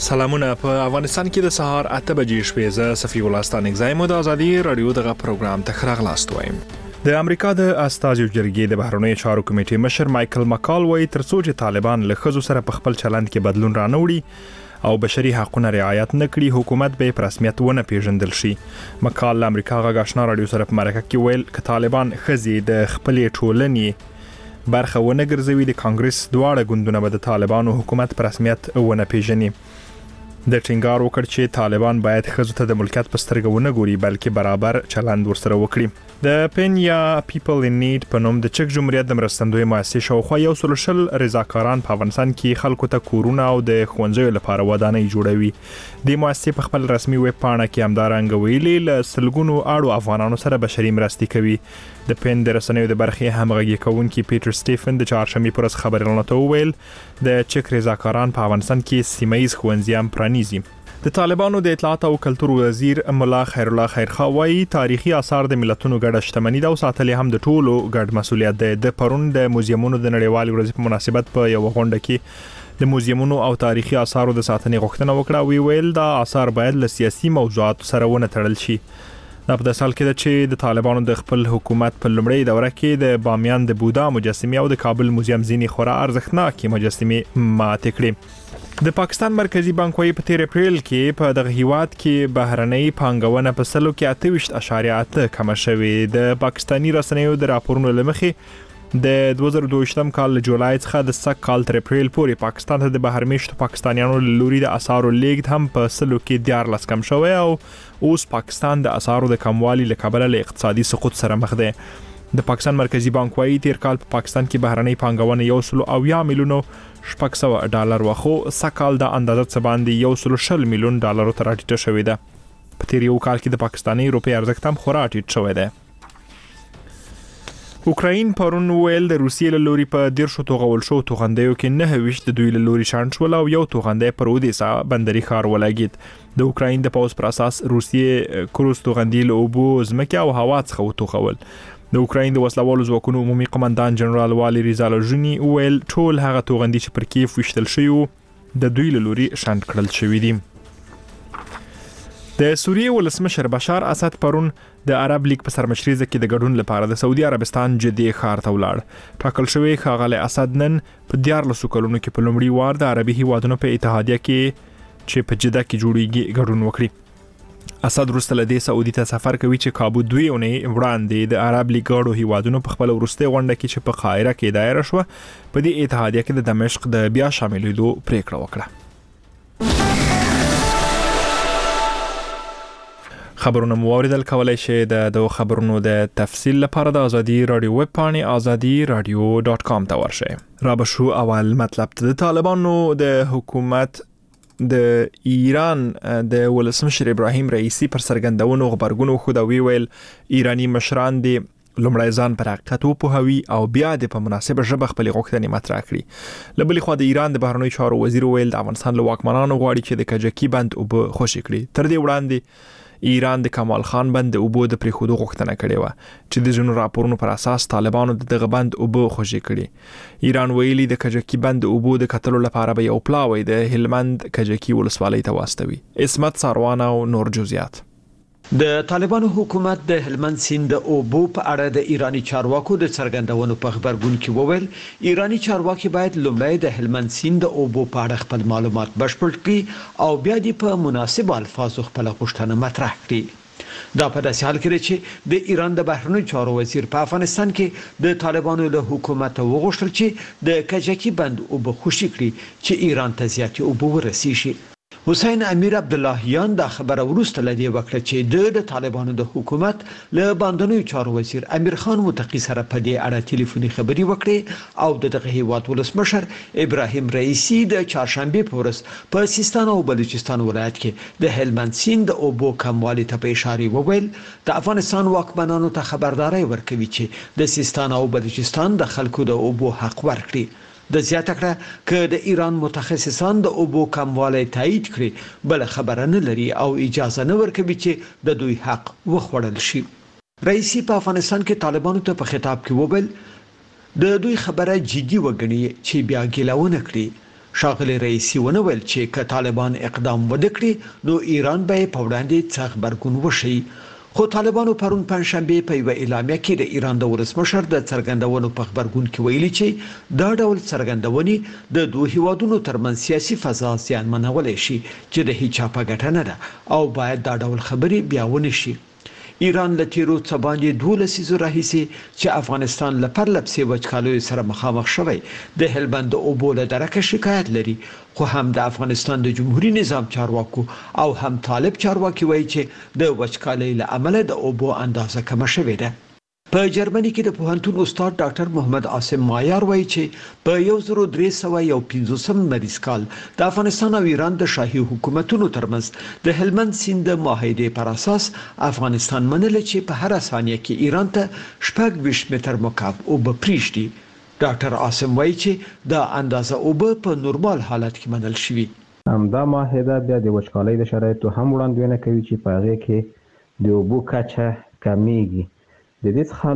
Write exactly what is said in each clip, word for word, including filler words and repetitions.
سلامونه. په افغانستان کې د سهار اته بجې شپې ز صفی الله ستانک زایمو د ازادي رادیو دغه پروګرام ته خراغلاست وایم. د امریکا د استازو جرګې د بهرنیو چارو کمیټې مشر مایکل مکال وایي ترڅو چې طالبان له خزو سره په خپل چلند کې بدلون رانوړي او بشري حقوقونه رعایت نکړي، حکومت به په رسمیت ونه پیژندل شي. مکال له امریکا غږ آشنا رادیو سره په مرکه کې ویل ک طالبان خزي د خپلې ټولنې برخه ونه ګرځوي، د کانګرس دواړه ګوندونه به د طالبانو حکومت په رسمیت ونه پیژني. د ټینګار وکړ چې طالبان باید خزو ته د ملکیت په سترګه ونه ګوري بلکې برابر چلند ورسره وکړي. د پن یا پیپل ان نیډ په نوم د چک جمهوریت د مرستندوی مؤسسې شاوخوا یو سل شل رضاکاران په افغانستان کې خلکو ته کورونه او د ښوونځیو لپاره ودانۍ جوړوي. د مؤسسې په خپل رسمي ویب پاڼه کې همدارنګه ویلي له سلګونو اړو افغانانو سره بشري مرستې کوي. د پن د رسنیو د برخې همغږي کوونکي پیټر سټیفن د چهارشنبې پر ورځ خبرونه ته وویل د چک رضاکاران په افغانستان کې سیمایي ښوونځي هم پرانیزي. د طالبانو د اطلاعات او کلتور وزیر ملا خیر الله خیرخوا وایي تاریخي آثار د ملتونو ګډه شتمني ده او ساتل هم د ټولو ګډ مسولیت دی. د پرون د موزیمونو د نړیوال ورځ په مناسبت په یو غونډه کې د موزیمونو او تاریخي آثارو د ساتنې غوښتنه وکړه. وی ویل دا آثار باید له سیاسي موضوعاتو سره ونه تړل شي. دا په داسې حال کې ده چې د طالبانو د خپل حکومت په لومړۍ دوره کې د بامیان د بودا مجسمې او د کابل موزیم ځینې خورا ارزښتناکې مجسمې ماتې کړې. د پاکستان مرکزی بانک وايي په تیر اپریل کې په دغه هیواد کې بهرنۍ پانګونه په سلو کې اته ویشت اعشاریه اته کم شوې. د پاکستانی رسنیو د راپورونو لمخې د دوه زره دوه ویشتم کال جولای څخه د سږ کال تر اپریل پورې پاکستان ته د بهرمېشتو پاکستانیانو لوري د اسعارو لیږد هم په سلو کې دیارلس کم شوی او اوس پاکستان د اسعارو د کموالي له کبله له اقتصادي سقوط سره مخ دی. د پاکستان مرکزی بانک وايي تیر کال په پاکستان کې بهرنۍ پانګونه یو سل او یا میلیونو شپږ سوه ډالر وخو سکال د اندازه څه باندې یو سل شل میلیون ډالر ته راټیټه شوې ده. په تیر یو کال کې د پاکستاني روپۍ ارزښت هم خورا ټیټ شوی دی. اوکراین پرون ویل د روسیې له لوري په دیرشو توغول شو توغندیو کې نه ویشت د دوی له لوري شانټ شول او یو توغندی پر اودیسا بندري ښار ولګید. د اوکراین د پوز پر اساس روسیې کروز توغندي له اوبو ځمکه او هوا څخه وټوغول. د اوکراین د وسلوالو ځواکونو عمومي قومندان جنرال والی ریزالوژنی ویل ټول هغه توغندي چې پر کیف وشتل شوی د دوی له لوري شانټ کړل شوی دي. د سوریې ولسمشر بشار اسد پرون د عرب لیگ په سرمشريزه کې د ګډون لپاره د سعودي عربستان جدي ښار ته ولاړ. ټاکل شوی ښاغلی اسد نن په دیارلسو کلونو کې په لومړي وار د عربي هیوادونو په اتحادیه کې چې په جده کې جوړیږي ګډون وکړي. اسد وروسته له دې سعودي ته سفر کوي چې کابو دوی اونۍ وړاندې د عرب لیگ غړو هیوادونو په خپل وروستي غونډه کې چې په قاهره کې دایره شو په دې اتحادیه کې د دمشق د بیا شاملېدو پریکړه وکړه. خبرونه مو اوریدل، کولای شئ د دغه خبرونو د تفصیل لپاره د ازادي رادیو ویب پاڼې ازادي رادیو ډاټ کام ته ورشئ. را بشو اول مطلب د طالبانو د حکومت د ایران د ولسمشر ابراهیم رئیسی پر سرګندونو خبرګونو خو دا ویل ایرانی مشران دي لومړی ځان پر حقیقت وپوهوي او بیا د په مناسبه ژبه خپل غوښتنې مطرح کړي. له بلې خوا د ایران د بهرنیو چارو وزیر ویل د افغانستان له واکمنانو غواړي چې د کجکي بند اوبه خوشي کړي. تر دې وړاندې ایران د کمال خان بند د اوبو د پریښودو غوښتنه کړې و چې د ځینو راپورونو پر اساس طالبانو د دغه بند اوبه خوشي کړي. ایران ویلي د کجکي بند اوبو د کتلو لپاره به یو پلاوی د هلمند کجکي ولسوالۍ ته واستوي. اسمت ساروان او نور جزئیات. د طالبانو حکومت د هلمند سیند د اوبو په اړه د ایرانی چارواکو د څرګندونو په خبرګون کې وویل ایرانی چارواکي باید لومړی د هلمند سیند د اوبو په اړه خپل معلومات بشپړ کړي او بیا د په مناسب الفاظو خپل غوښتنه مطرح کړي. دا په داسې حال کې چې د ایران د بهرنیو چارو وزیر په افغانستان کې د طالبانو له حکومت وغوښتل چې د کجکي بند اوبه خوشي کړي چې ایران ته زیاتې اوبه ورسیږي. حسین امیر عبداللهیان دا خبره ورسته لدی وکړه چې د طالبانو د حکومت له باندنیو چارو وزیر امیر خان متقی سره په دې اړه ټلیفوني خبري وکړي او دغه هیواد ولسمشر ابراهیم رئیسی د چهارشنبه په ورځ په سیستان او بلوچستان ولایت کې د هلمند سیند د اوبو کموالي ته په اشاره وویل د افغانستان واکمنانو ته خبرداري ورکوي چې د سیستان او بلوچستان د خلکو د اوبو حق ورکړي. د زیاته کړه ک د ایران متخصصان د اوبو کموالی تایید کړي بل خبره نه لري او اجازه نه ورکوي چې د دوی حق وخوړل شي. رئیسی په افغانستان کې طالبانو ته په خطاب کې وویل د دوی خبره جدي وګڼي چې بیا ګیلونه کړي. ښاغلي رئیسي ونویل چې که طالبان اقدام وکړي نو ایران به په وړاندې څه غبرګون وشي. خو طالبانو پرون پنځشنبه په یو اعلامیه کې د ایران د ولسمشر د څرګندونو په خبرګون کې ویلي چې دا ډول څرګندونې د دوه هیوادونو ترمنځ سیاسي فضا زیانمنولی شي چې د هیچا په ګټه نه ده او باید دا ډول خبرې بیا ونه شي. ایران له تیرو څه باندې دوه لسیزو راهیسې چې افغانستان له پرلپسې وچکالیو سره مخامخ شوی د هلمند د اوبو له درکه شکایت لري، خو هم د افغانستان د جمهوریت نظام چارواکو او هم طالب چارواکي وایي چې د وچکالۍ له امله د اوبو اندازه کمه شوې ده. په جرمني کې د پوهنتون استاد ډاکټر محمد عاصم مایار وایي چې په یو زر درې سوه یو پنځوسم مریض کال د افغانستان او ایران د شاهي حکومتونو ترمنځ د هلمند سیند د معاهدې پر اساس افغانستان منل چې په هر ثانیه کې ایران ته شپږ ویشت متر مکعب اوبه پریږدي. ډاکټر عاصم وایي چې دا اندازه اوبه په نورمال حالت کې منل شوی. همدا معاهده بیا د وچکالۍ د شرایطو هم وړاندوینه کوي چې په هغې کې د اوبو کچه کمیږي. د دې څخه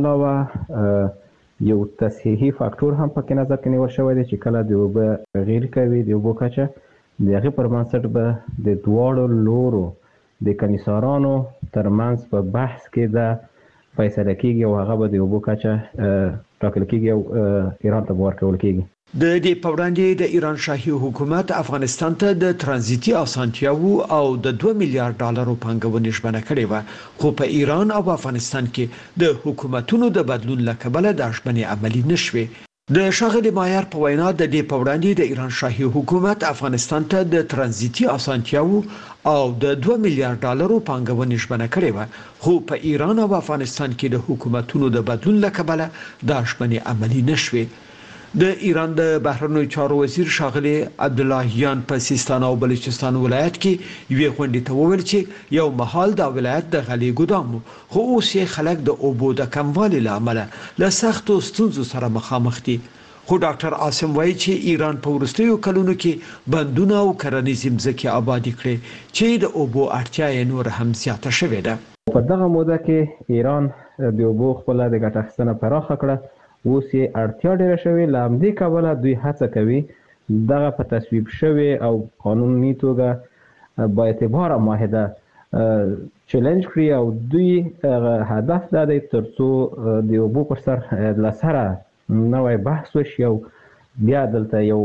علاوه یو تصحیحي فاکتور هم پکې نظر کې نیول شوی دی چې کله د اوبه غیر کوي د اوبو کچه د هغې پر بنسټ به د دواړو لورو د کمیسارانو ترمنځ په بحث کې د فیصله کېږي او هغه به د اوبو کچه ټاکل کېږي او ایران ته به ورکول کېږي. د دې په وړاندې د ایران شاهي حکومت افغانستان ته د ترانزیتي اسانتیاوو او د دوه میلیارډ ډالرو پانګونې ژمنه کړې وه، خو په ایران او افغانستان کې د حکومتونو د بدلون له کبله دا ژمنې عملي نشوې. د ښاغلي مایار په وینا د دې په وړاندې د ایران شاهي حکومت افغانستان ته د ترانزیتي اسانتیاوو او د دوه میلیارډ ډالرو پانګونې ژمنه کړې وه، خو په ایران او افغانستان کې د حکومتونو د بدلون له کبله دا ژمنې عملي نشوې. د ایران د بهرنیو چارو وزیر ښاغلي عبداللهیان په سیستان او بلوچستان ولایت کې یوې غونډې ته وویل چې یو مهال دا ولایت د غلې ګدام و، خو اوس یې خلک د اوبو د کموالي له امله له سختو ستونزو سره مخامخ دي. خو ډاکټر عاصم وایي چې ایران په وروستیو کلونو کې بندونه او کرنیزې مځکې آبادې کړې چې د اوبو اړتیا یې نور هم زیاته شوې ده. په دغه موده کې ایران د اوبو خپله د ګټه اخیستنه پراخه کړه، اوس یې اړتیا ډیره شوې، له همدې کبله دوی هڅه کوي دغه په تصویب شوې او قانوني توګه با اعتباره معاهده چیلنج کړي او دوی هدف دا دی تر څو د اوبو پر سر له سره نوی بحث وشي او بیا دلته یو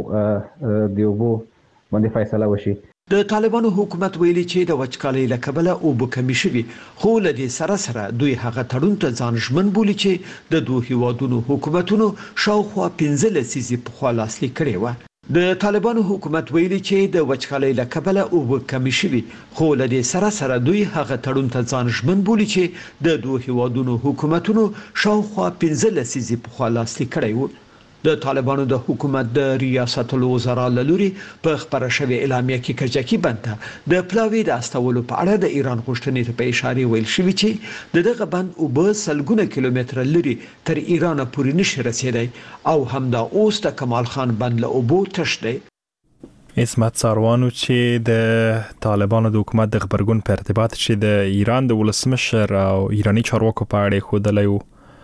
د اوبو باندې فیصله وشي. د طالبانو حکومت ویلي چې د وچکالۍ له کبله اوبه کمې شوي، خو له دې سره سره دوی هغه تړون ته ځان ژمن بولي چې د دوه هیوادونو حکومتونو شاوخوا پنځه لسیزې پخوا لاسلیک کړې وه. د طالبانو حکومت ویلي چې د وچکالۍ له کبله اوبه کمې شوي، خو له دې سره سره دوی هغه تړون ته ځان ژمن بولي چې د دوه هیوادونو حکومتونو شاوخوا پنځه لسیزې پخوا لاسلیک کړی و. د طالبانو د حکومت د ریاست الوزرا له لوري په خبره شوې اعلامیه کې کجکي بند ته د پلاوي د استولو په اړه د ایران غوښتنې ته په اشاره ویل شوی چې د دغه بند اوبه سلګونه کیلومتره لري تر ایران پورې نشي رسیدای او همدا اوس د کمال خان بند له اوبو تش دی. اسمت ساروانو چې د طالبانو د حکومت د خبرګون په ارتباط چې د ایران د ولسمشر او ایرانی چارواکو په اړه خودلایو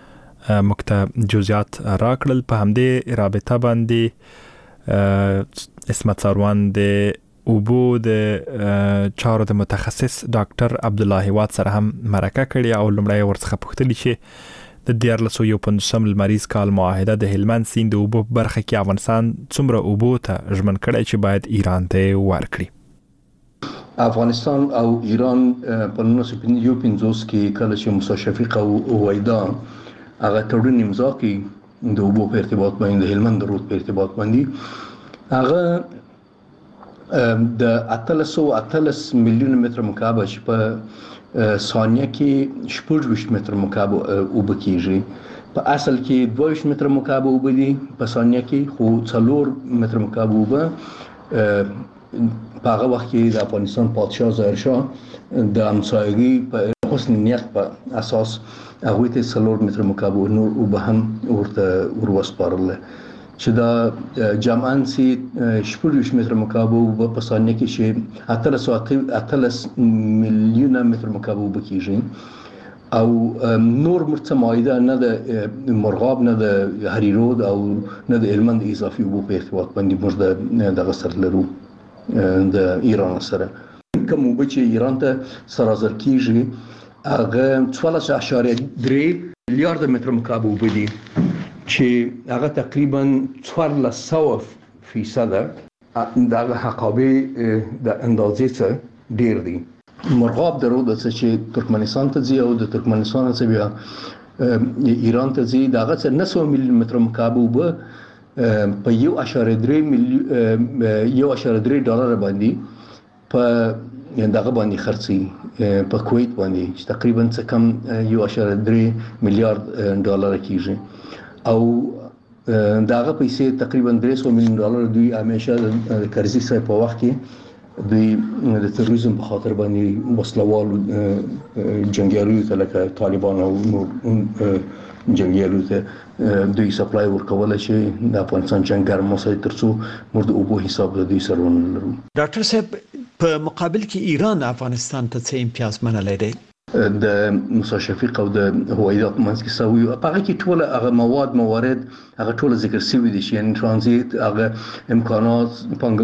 مکته جزئیات راکړل، په همدې رابطه باندې اسمت ساروان د اوبو د چارو د متخصص ډاکټر عبدالله هیواد سره هم مرکه کړې او لومړی ورڅخه پوښتلي چې د دیارلس سوه یو پنځوسم لمریز کال معاهده د هلمند سیند د اوبو برخه کې افغانستان څومره اوبو ته ژمن کړی چې باید ایران ته ورکړي. افغانستان او ایران په نولس سوه یو پنځوس کې کله چې موسی شفیق او وایدا هغه تړون امضا کړي د اوبو په ارتباط باندې د هلمند رود په ارتباط باندې هغه د اتلس سوه اتلس میلیون متر مکعب چې په ثانیه کې شپږ ویشت متر مکعب اوبه کېږي، په اصل کې دوه ویشت متر مکعب اوبه دي په ثانیه کې، خو څلور متر مکعب اوبه په هغه وخت کې د افغانستان پادشاه ظاهرشاه د همسایګۍ په حسن نیت په اساس هغوی ته څلور متر مکعب نور اوبه هم ورته وروسپارله چې دا جمعاً سي شپږ ویشت متر مکعب اوبه په ثانیه کې چې اتلس اتلس میلیونه متر مکعب اوبه کېږي. او نور مرڅ مایده نه د مرغاب نه د هریرود او نه د هلمند اضافي اوبو په ارتباط باندې موږ د دغه سره لرو د ایران سره. کوم اوبه چې ایران ته سرازر کیږي هغه څوارلس اعشاریه درې میلیارډ متر مکعب اوبه دي چې هغه تقریبا څوارلس سوه فیصده د حقابه د اندازې څخه ډیر دي. مرغاب درود چې ترکمنستان ته ځي او د ترکمنستان څخه بیا ایران ته ځي دغه څه نه سوه میلیون متر مکعب اوبه په یو اشاریه درې میلیون یو اشاریه درې ډالر باندې په دغه باندې خرڅي په کویت باندې چې تقریبا څه کم یو اشاریه درې میلیارډ ډالر کیږي او دغه پیسې تقریبا درې سوه میلیون ډالر دوی همیشه د کرزي صاحب په وخت کې دوی د تروریزم په خاطر باندې وسلوال جنگیالو ته لکه طالبان او نور جنگیالو ته دوی سپلای ورکول چې د افغانستان جنگ ګرم وسای ترڅو موږ د اوبو حساب د دوی سره ونلرو. ډاکټر صاحب په مقابل کې ایران افغانستان ته څه امتیاز منلی دی؟ د موسی شفیق او د هوایدات منځ کې سوي په هغه کې ټول هغه مواد موارد هغه ټول ذکر شوی دي چې یعنی ترانزیت هغه امکانات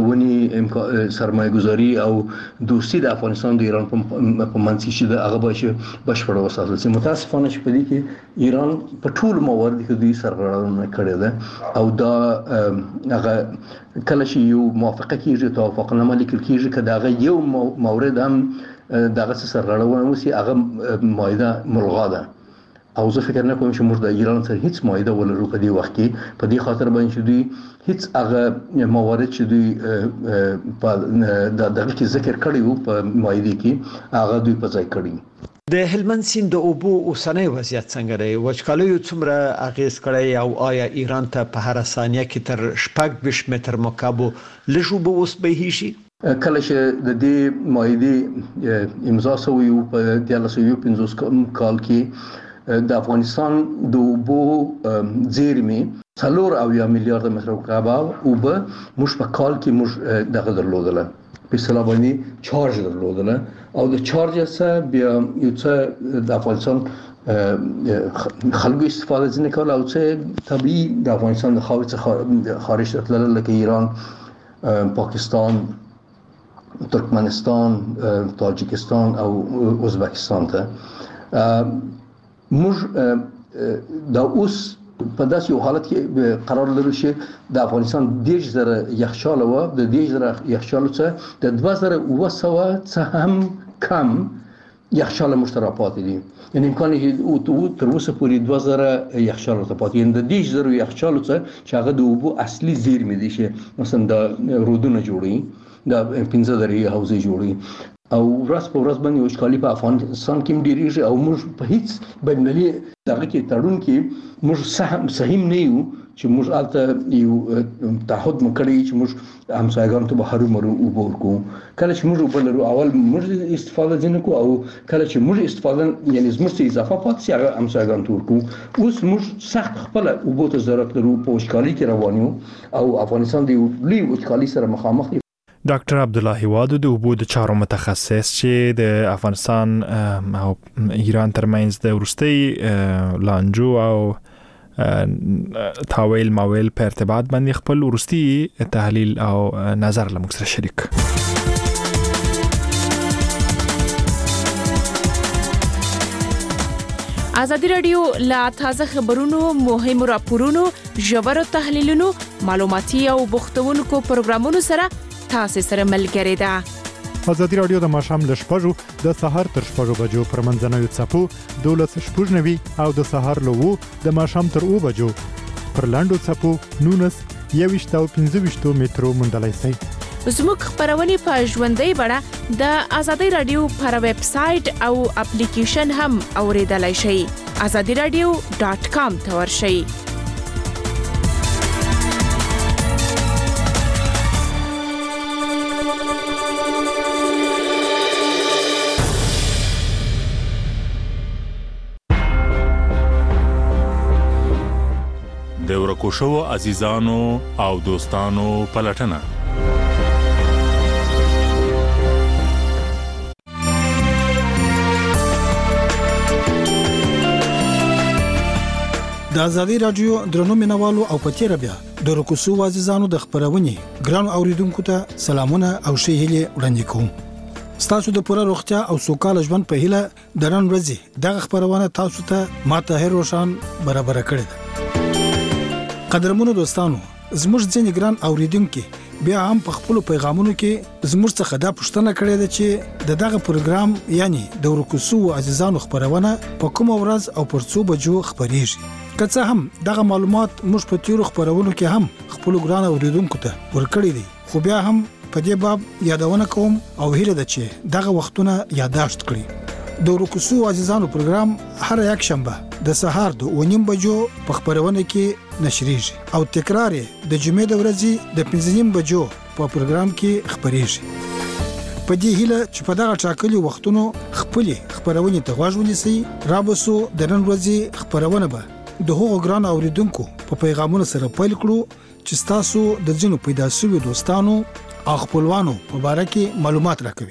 پنګونی سرمایه گذاری او دوستي د افغانستان د ایران په منځ کې چې هغه باشه بشپړ وساتل شي. متاسفانه چې په دې کې ایران په ټول موارد کې دوی سرغړونه کړې ده او دا هغه کله چې یو موافقه کیږي توافقنامه لیکل کیږي کله هغه یو مورد هم دغه سرغړونه وسی هغه مایده ملغا ده او زه فکر نه کوم چې موږ د ایران سره هیڅ مایده ولرو په دې وخت کې په دې خاطر باندې چې دوی هیڅ هغه موارد چې دوی په دغه کې ذکر کړی وو په مایده کې هغه دوی په ځای کړی. د هلمند سیند د اوبو اوسنی وضعیت څنګه دی؟ وچکالیو څومره اغیز کړی او آیا ایران ته په هر ثانیه کې تر شپږ ویشت متر مکعب لږ اوبه اوس بهیږي؟ کله چې د دې مایده امضا شوی و په دیارلس سوه پنځوس کال کې د افغانستان د اوبو زیرمې څلور اویا میلیارډ متر مکعب اوبه موږ په کال کې موږ دغه درلودله په اصطلاح باندې چارج درلودله او د چارج څخه بیا یو څه د افغانستان خلکو استفاده ځنه کول او څه طبيعي د افغانستان د خاورې څخه خارج تلل لکه ایران، پاکستان، ترکمنستان، تاجیکستان او ازبکستان ته. موږ دا اوس په داسې یو حالت کې قرار لرو چې د افغانستان دیش زره یخچال و د دیش زره یخچال څخه د دوه زره اوه سوه څخه هم کم یخچال مشترکات دي. یعنی امکان یې تر اوسه پورې دوه زره یخچال ته پاتې دي. د دیش زره یخچال څخه چې هغه د اوبو اصلي زیرمې دي چې مثلا د رودونه جوړي د پنځه درې حوزې جوړي او ورځ په ورځ باندې وچکالي په افغانستان کې ډیریږي او موږ په هیڅ بینالمللي دغه کې تړون کې موږ سهم سهم نه یو چې موږ البته یو تعهد مکړی چې موږ همسایګانو ته به هرو مرو اوبه ورکو. کله چې موږ اوبه لرو اول موږ استفاده ځنه کو او کله چې موږ استفاده یعنی زموږ څه اضافه پاتې شي هغه همسایګانو ته ورکو. اوس موږ سخت خپل اوبو ته ضرورت لرو په وچکالي کې روان یو او افغانستان د لوی وچکالي سره مخامخ دی. ډاکټر عبدالله هیوادو د اوبو د چارو متخصص چې د افغانستان او ایران ترمنځ د وروستي لانجو او تاویل ماویل په ارتباط باندې خپل وروستي تحلیل او نظر له موږ سره شریک. ازادي رادیو لا تازه خبرونو، مهمو راپورونو، ژورو تحلیلونو، معلوماتي او بوختونکو پروګرامونو سره تاسو سره ملګری ده. ازادي رادیو د ماښام له شپږو د سهار تر شپږو بجو پر منځنوي څپو دولس شپږ نوي او د سهار له وو د ماښام تر اوو بجو پر لاندو څپو نونس یويشت او پنځه ویشت مترو موندلای شئ. زموږ خبرونه په ژوندۍ بڼه د ازادي رادیو پر ویب سټ او اپلیکیشن هم اوریدلای شئ. azadi radio dot com ته ورشئ. د ورکوشو عزیزانو او دوستانو پلټنه. د ازادي رادیو درنو مینوالو او پتیره بیا د رکوسو وازیزانو د خبرونې ګران اوریدونکو ته سلامونه او ښه هیله وړاندې کوم. ستاسو د پوره روغتیا او سوکاله ژوند په هیله د نن ورځې دغه خبرونه تاسو ته ماته هر روشان برابر کړی ده. قدرمنو دوستانو، زموږ ځینې ګران اوریدونکو بیا هم په خپل پیغامونو کې زموږ څخه دا پوښتنه کړې ده چې د دغه پروګرام یعنی د ورکوسو عزیزانو خبرونه په کوم ورځ او پر څو بجو خبريږي. که څه هم دغه معلومات موږ په تیرو خبرونو کې هم خپل ګران اوریدونکو ته ورکړي دي، خو بیا هم په دې باب یادونه کوم او هیله ده چې دغه وختونه یاداشت کړئ. د ورکوسو عزیزانو پروګرام هر یک شنبه د سهار د اونیم بجو په خبرونه کې نشریږي او تکرار د جمعې د ورځې د پنځه نیم بجو په پروګرام کې خبريږي. په دې هیله چې په دغه ټاکلي وختونو خپل خبرونه ته غوږ ونیسئ. رابسو د نن ورځې خبرونه به د هغو ګران اوریدونکو په پیغامونو سره پیل کړو چې تاسو د ځینو پیدا شوی دوستانو او خپلوانو په اړه کې معلومات راکوي.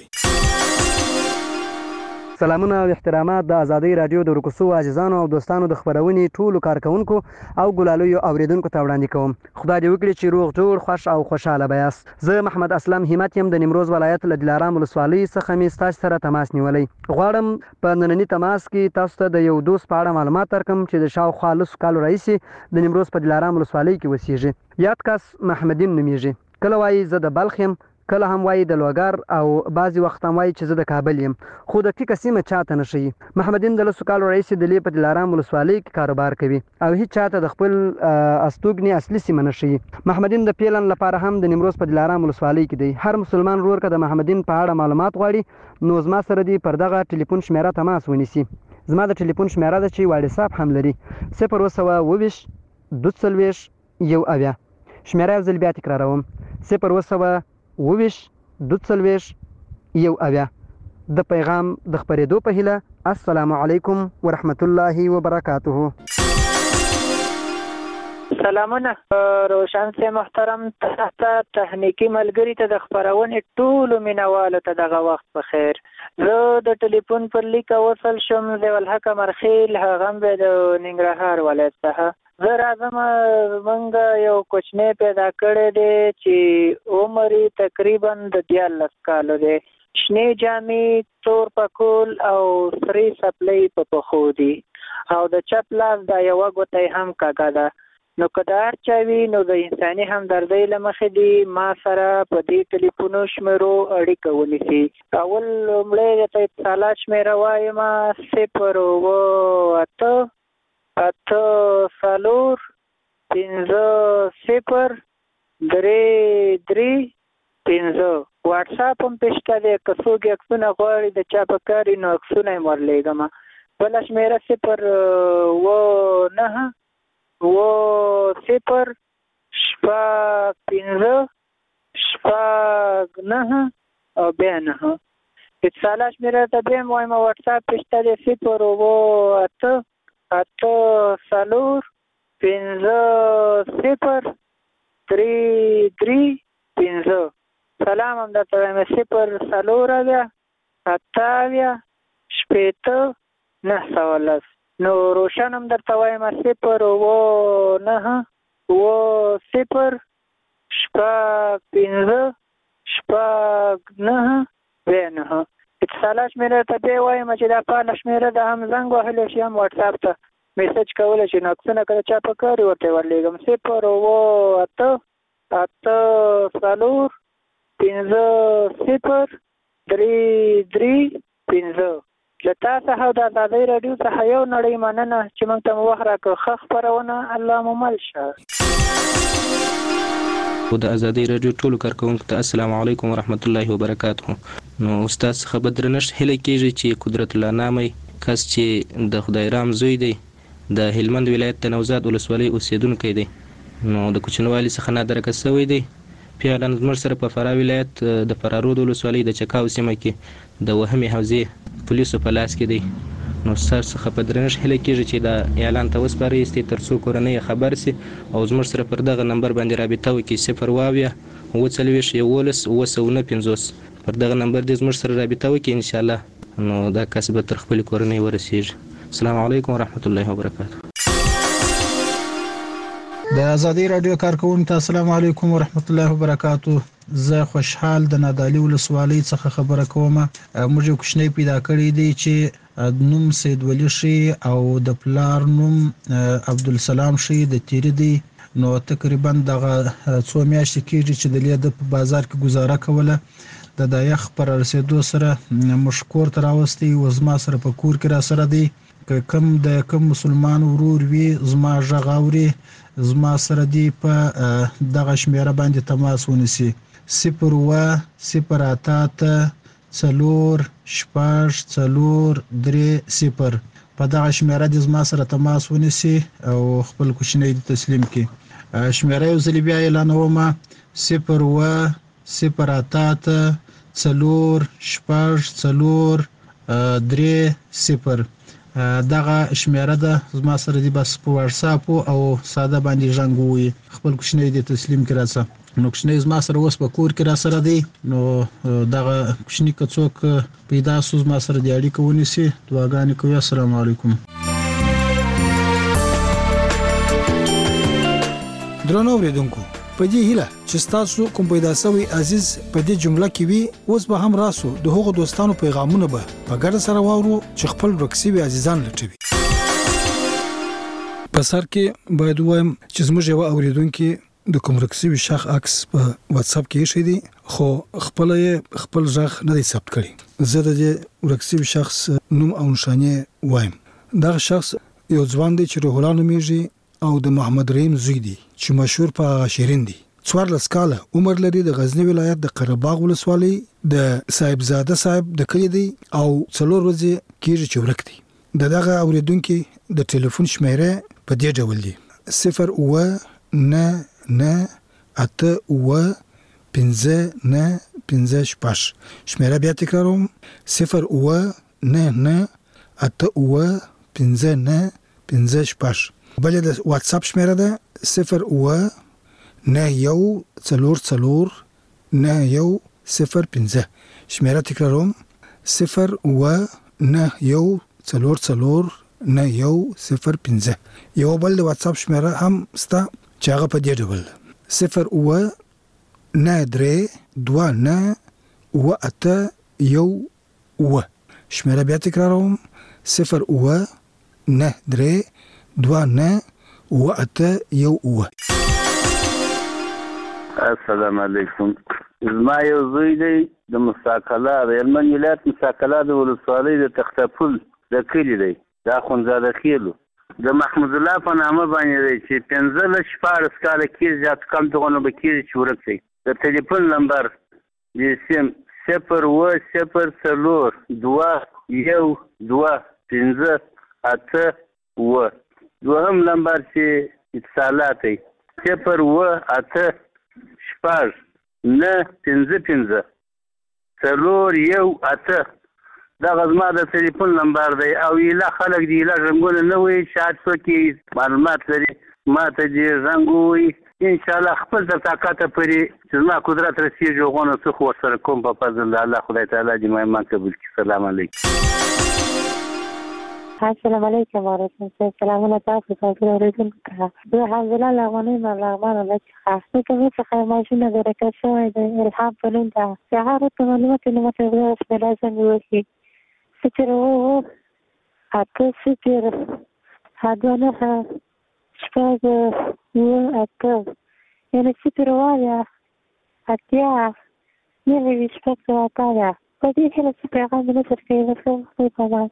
سلامونه او احترامات د ازادي رادیو د ورکوسو عزیزانو او دوستانو د خبرونې ټولو کارکونکو او ګلالویو اوریدونکو ته وړاندې کوم. خدای دې وکړي چې روغ جوړ خوش او خوشاله بیاست. زه محمد اسلم همت يم د نیمروز ولایت له دلارام ولسوالۍ څخه مې ستاسو سره تماس نیولای. غواړم په نننی تماس کې تاسو ته د یو دوست په اړه معلومات درکم چې د شاوخوا لسو کالو راهیسې د نیمروز په دلارام ولسوالۍ کې اوسېږي. یاد کس محمدین نومیږي. کله وایي زه د بلخ یم، کله هم وایي د لوګر او بعضی وخت هم وایي چې زه د کابل یم، خو دقیقه سیمه چاته نه ښیي. محمدین د لسو کالو راهیسې د لې په دلارام ولسوالۍ کې کاروبار کوي او هیڅ چاته د خپل استوګنې اصلي سیمه نه ښیي. محمدین د پیلن لپاره هم د نیمروز په دلارام ولسوالۍ کې دی. هر مسلمان ورور که د محمدین په اړه معلومات غواړي نو زما سره دی پر دغه ټلیفون شمیره تماس ونیسي. زما د ټلیفون شمیره ده چې واتساپ هم لري، صفر اووه سوه اوويشت دوه څلوېښت یو اویا. شمیره یو ځل بیا تکراروم، صفر اووه سوه اوويشت دوه څلوېښت یو اویا. د پیغام د خبرېدو په هیله، السلام علیکم ورحمت الله وبرکاته. سلامونه روشن سي محترم ته تخنیکی ملګری ته د خبرونې ټولو مینوالو ته دغه وخت په خیر. زه د ټلیفون پر لیک وصل شم د ولحق مرخیل هغه به د ننګرهار ولایت څخه. زه راځم موږ یو کوچنی پیدا کړی دی چې عمر تقریبا د دیارلس کالو دی. شنې جامې، تور پکول او سرې سپلۍ په پښو دي او د چپ لاس دا یوه ګوته هم کږه ده. نو که د هر چا وي نو د انساني همدردۍ له مخې دي ما سره په دې ټلیفونو شمیرو اړیکه ونیسي. اول لومړی درته اتصالات شمیره وایم، صفر اووه اته اته څلور پنځه صفر درې درې پنځه. واټساپ هم پې شته دی، که څوک یې عکسونه غواړي د چا په کار وي نو عکسونه یې ورلیږم. بله شمېره صفر اووه نهه اووه صفر شپږ پنځه شپږ نهه او بیا نهه. اتصالات شمېره ته بیا هم وایم، واټساپ پې شته دی، صفر اووه اته اته څلور پنځه صفر درې درې پنځه. سلام هم درته وایم، صفر څلور اویا اته اویا شپېته نهه سوه لس. نو روشن هم درته وایم، صفر اووه نهه اووه صفر شپږ پنځه شپږ نهه بیا نهه. اتصالات شمیره ته بیا وایم چې دا فعاله شمیره ده، هم زنګ وهلی شي هم واټساپ ته میسج کولی شي نو عکسونه که د چا په کار وي ورته یې ورلیږم. صفر اووه اته اته څلور پنځه صفر درې درې پنځه. له تا څخه او د ازادۍ راډیو څخه یو نړۍ مننه چې موږ ته مو وخت راکړ. ښه خپرونه، الله مو مل شه. د ازادۍ راډیو ټولو کارکوونکو ته السلام علیکم ورحمت الله وبرکاته. نو استاد څخه به درنښت هیله کېږي چې قدرت الله نامي کس چې د خدای رام زوی دی، د هلمند ولایت د نوزاد ولسوالۍ اوسیدونکی دی، نو د کوچنوالي څخه نادرکه شوی دی. پیاله زموږ سره په فراه ولایت د فرارود ولسوالۍ د چکاو سیمه کې د وهمې حوزې پولیسو په لاس کې دی. نو ستاسو څخه په درنښت هیله کېږي چې دا اعلان ته وسپارئ تر څو کورنۍ خبر سي او زموږ سره پر دغه نمبر باندې رابطه وکړي. صفر اووه اووه څلوېښت یولس اووه سوه نه پنځوس پر دغه نمبر دې زموږ سره رابطه وکړي انشاءالله، نو دا کس به تر خپلې کورنۍ ورسېږي. السلام علیکم ورحمت الله وبرکاته. د ازادي رادیو کارکونکو ته السلام علیکم ورحمت الله وبرکاتو. زه خوشحال د نادعلي ولسوالۍ څخه خبره کوم. موږ یو کوچنی پیدا کړی دی چې نوم سید ولی شي او د پلار نوم عبدالسلام شي د تیری دی. نو تقریبا دغه څو میاشتې کېږي چې د لید په بازار کې گزاره کوله. د د یخ پر رسیدو سره مشکور تر اوستي وزما سره په کور کې را سره دی. کم د کم مسلمان ورور وی زما ژغاوري زما سره دی په دغه شمیره باندې تماس ونیسي. صفر و صفر اتات څلور شپږ څلور درې صفر په دغه شمیره د زما سره تماس ونیسي او خپل کوچنی تسلیم کړي. شمیره یو ځل بیا اعلانوم: صفر و صفر اتات څلور شپږ څلور درې صفر. دغه شمیره ده زما سره دی بس په واتساپ او ساده باندې ژوند وي. خپل کوچنی د تسلیم کړه څه نو کوچنی زما سره اوس په کور کې را سره دی. نو دغه کوچنی کڅوک پیدا سوز ما سره دی اړیکه ونیسي. دعاګانې کوي. السلام علیکم. درنو اوریدونکو، په دې هیله چې تاسو کوم پیدا شوی عزیز په دې جمله کې وي، اوس به هم راسو د هغو دوستانو پیغامونه به په ګډه سره واورو چې خپل رکسي عزیزان لټوي. په سر کې باید وایم چې زموږ یو اوریدونکو د کوم رکسي شخص عکس په واتس اپ کې شي دي، خو خپل خپل ځخ نه دی ثبت کړی. زه د دې رکسي شخص نوم او نشانه وایم. دا شخص یو ځوان دی چې روح الله نومیږي او د محمد رحیم زوی دی چې مشهور په شیرین دی. څوارلس کاله عمر لري. د غزنی ولایت د قرهباغ ولسوالۍ د صاحبزاده صاحب د کلی دی او څلور ورځې کېږي چې ورک دی. د دغه اوریدونکو د ټلیفون شمیره په دې ډول دی: صفر و نه نه اته و پنځه نه پنځه شپږ. شمیره بیا تکراروم: صفر و نه نه اته و پنځه نه پنځه شپږ. بل د واتس اپ شمیره ده: صفر و نه یو څلور څلور نه یو صفر پنځه. شمیره تکراروم: صفر و نه یو څلور څلور نه یو صفر پنځه. یو بل د واتس اپ شمیره هم ستا چې هغه په دې ډول: صفر و نه درې دوه نه و اته یو و. شمیره بیا تکراروم: صفر و نه درې دوه نه و اته یو و. السلام علیکم. زما یو زوی دی د مساکلا د هلمند ولایت مساکلا د ولسوالۍ د تختپل د کلي دی. دا خونزاده خیلو د محمود الله په نامه باندې دی چې پنځلس شپاړس کاله کېږي زیات کم دغونه به کېږي چې ورک دی. د ټلیفون نمبر د سیم صفر و صفر څلور دوه یو دوه پنځه اته و. دوهم نمبر چې اتصالات دی صفر و اته شپږ نه پنځه پنځه څلور یو اته. دغه زما د ټلیفون نمبر دی. او ایله خلک دی ایله رنګونه نه وایي چې هر څوک معلومات لري ما ته دې رنګ ووایي. انشاءالله خپل تر طاقته پورې چې زما قدرت رسېږي هغونه څه خو ورسره کوم په فضل د الله خدای تعالی دې ما ایمان قبول کړي. سلام علیکم. السلام علیکم ورحمۃ اللہ. سلامونه تاسو ته اوریدونکو ته. زه حمزله لغونی ملغمان الله څخه کومه څخه ماشینه درکه شوې د الهام په نوم ده. سهار ته معلومات نه مته وروسته لازم وي. صفر و اته صفر هدونه شپږ و اته یعنی صفر وایا اتیا نوي شپږ وایا. په دې کې څه پیغام نه څرګندوي په ما.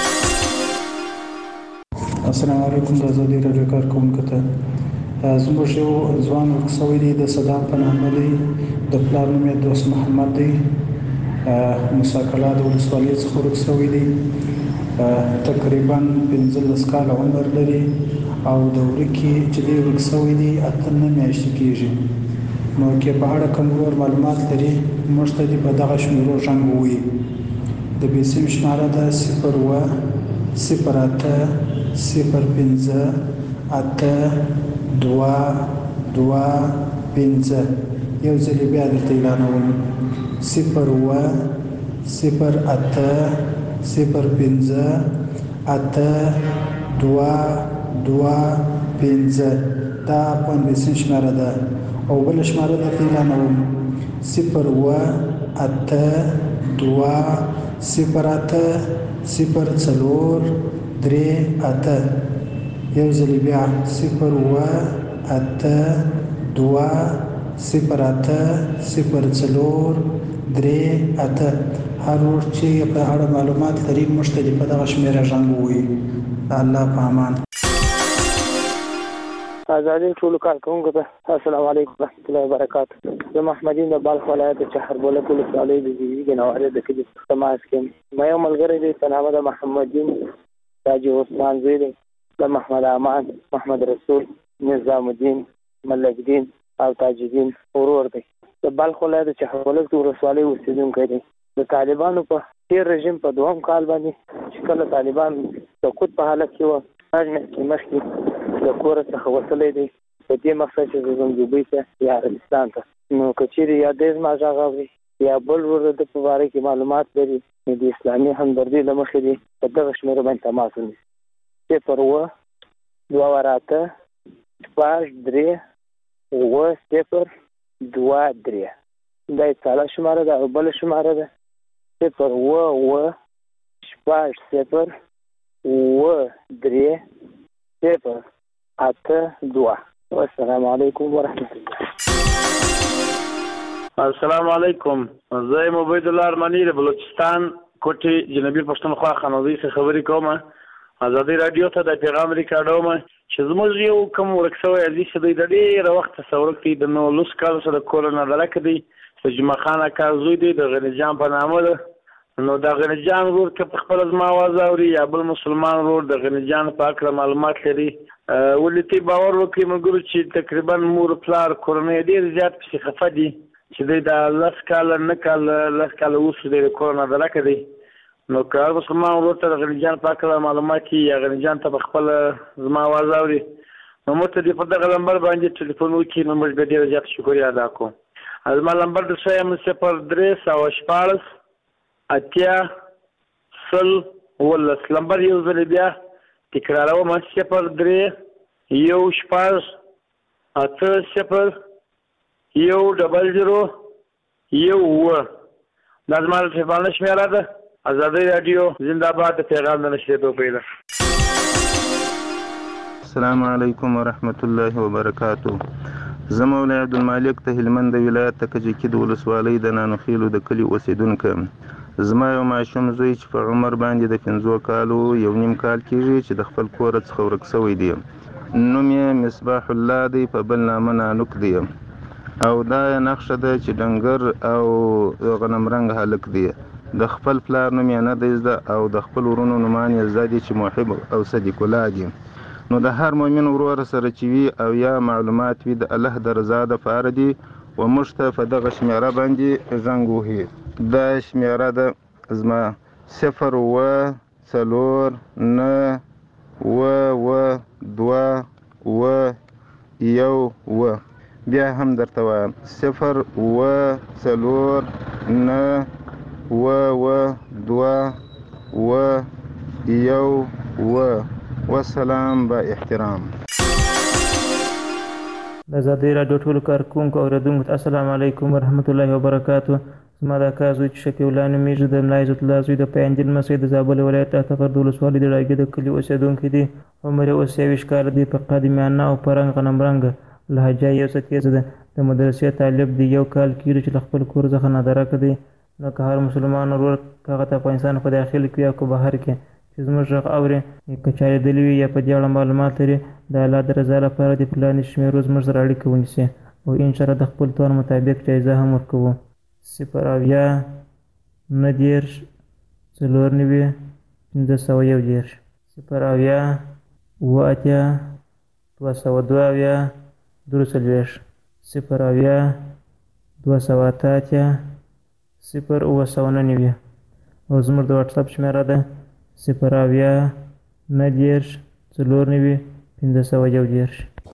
السلام علیکم. د ازادي رادیو کارکونکو ته زموږ یو ځوان ورکسوی دی د صدام په نامه دی. د پلار نوم یې دوست محمد دی. مساکلا د ولسوالۍ څخه ورکسوی دی. تقریبا پنځلس کاله عمر لري او د ورکې چې دی ورکسوی دی اته نه میاشتې کېږي. نو کې په اړه کوم نور معلومات لري موږ ته دې په دغه شمیرو ژوند ووایي. د بیسیم شماره ده صفر و صفر اته صفر پنځه اته دوه دوه پنځه. یو ځل بیا درته اعلانوم: صفر و صفر اته صفر پنځه اته دوه دوه پنځه دا پنځه شماره ده او بل شماره د اعلانوم صفر اوه اته دوه صفر اته صفر څلور درې اته یو ځل بیا صفر اوه اته دوه صفر اته صفر څلور درې اته هر ورځ چې په اړه معلومات لري موږ ته په دغه شمیره زنګ ووهئ. د الله په امان. ازادي ټولو کارکوونکو ته السلام علیکم ورحمۃ اللہ وبرکاتہ. زه محمد دین د بلخ ولایت چهربولک ولسوالۍ د زیږیدې نوارې د کلي تماس کې مې یو ملګری دی په نامه د محمد دین تاجي عثمان زوی دی د محمد امان محمد رسول نظام الدین ملک دین او تاج الدین ورور دی. د بلخ ولایت چهربولک ولسوالۍ اوسېدونکی دی. د طالبانو په تیر رژیم په دوهم کال باندې چې کله طالبان سقوط په حالت کې وو هغه مخکې د کور څخه وتلی دی په دې مقصد چې زموږ دوبۍ ته یا عربستان ته نو که چیرې یا دې زما غږ اوري یا بل ورور د په باره کې معلومات لري نو د اسلامي همدردۍ له مخې دې په دغه شمېره باندې تماس ونیسي صفر اوه دوه ور اته شپږ درې اوه صفر دوه درې دا یې ساده شماره ده او بله شماره ده صفر اوه اوه شپږ صفر اوه درې صفر اته دوه. والسلام علیکم ورحمۃ الله. السلام علیکم. زه یم عبید الله ارمنی د بلوچستان کوټې جنوبي پښتونخوا خانوزۍ څخه خبرې کوم. ازادي رادیو ته د پیغام ریکارډوم چې زموږ یو کوم ورک شوی عزیز دی د ډېره وخته څورک دی د نولس کالو سره کورونه ډلکه دی چې جمعه خان اکا زوی دی د غني جان په نامه ده. نو د غني جان ورور که په خپل زما आवाज اوري یا بل مسلمان ورور د غني جان په اړه معلومات لري ولې باور وکړي موږ چې تقریبا مور پلار کورنۍ ډېر زیات پسې خفه دي چې د لس کال نه کال لس کال اوس د کورونه ډلکه دی. نو که مسلمان ورور ته د غني جان په اړه معلومات یا غني جان ته په خپل زما आवाज اوري نو موږ ته په دغه نمبر باندې ټلیفون وکړي نو موږ به ډېر زیات شکریا ادا کوو. زما نمبر د سیم صفر درې سوه شپاړس اتیا سل ولس نمبر یو ځل بیا تکراروم صفر درې یو شپږ اته صفر یو ډبل زیرو یو اووه دا زما د تلیفون شمېره ده. ازادي رادیو زنده باد د پیغام د نشریدو پیله. السلام علیکم ورحمت الله وبرکاتو. زه مولا عبدالمالک ته هلمند ولایت ته کجکي د ولسوالۍ د نانوخیلو د کلي اوسېدونکی یم. زما یو ماشوم زوی چې په عمر باندې د پنځو کالو یو نیم کال کېږي چې د خپل کوره څخه ورک شوی دی. نوم یې مصباح الله دی په بل نامه نانوک دی او دا یې نقشه ده چې ډنګر او غنم رنګ هلک دی. د خپل پلار نوم یې نه دی زده او د خپل ورونو نومان یې زده دي چې محب او صدیق الله دي. نو د هر مؤمن ورور سره چې وي او یا معلومات وي د الله د رضا دپاره دي و موږ ته په دغه شمېره باندې زنګ وهي. دا شمېره ده زما صفر اوه څلور نه اوه اوه دوه اوه یو اوه. بیا هم درته وایم صفر اوه څلور نه اوه اوه دوه اوه یو اوه. والسلام با احترام. د ازادۍ راډیو ټولو کارکوونکو او اورېدونکو ته السلام علیکم ورحمت الله وبرکاتو. زما د اکا زوی چې شفیع الله نومیږي د ملا عزت الله زوی د پیاندل لمسی د زابل ولایت اټغر د ولسوالۍ د ډاګې د کلي اوسېدونکی دی. عمر یې اوس یویشت کاله دی. په قد میانه او په رنګ غنم رنګه لهجه یې یو څه تیزه ده. د مدرسې طالب دی. یو کال کېږي چې له خپل کور څخه نادرکه دی. نو که هر مسلمان ورور که هغه ته افغانستان په داخل کې یا که بهر کې چې زموږ غږ اوري که چارېدلي وي یا په دې اړه معلومات لري د الله د رضا لپاره د پلانې شمېرو زموږ سره اړیکه ونیسي او انشاءالله د خپل توان مطابق جایزه هم ورکوو. صفر اویا نهه دېرش څلور نوي پنځه سوه یو دېرش صفر اویا اووه اتیا دوه سوه دوه اویا درې څلوېښت صفر اویا دوه سوه اته اتیا صفر اووه سوه نهه نوي او زموږ د واټساپ شمېره ده صفر اویا نهه دېرش څلور نوي پنځه سوه یو دېرش.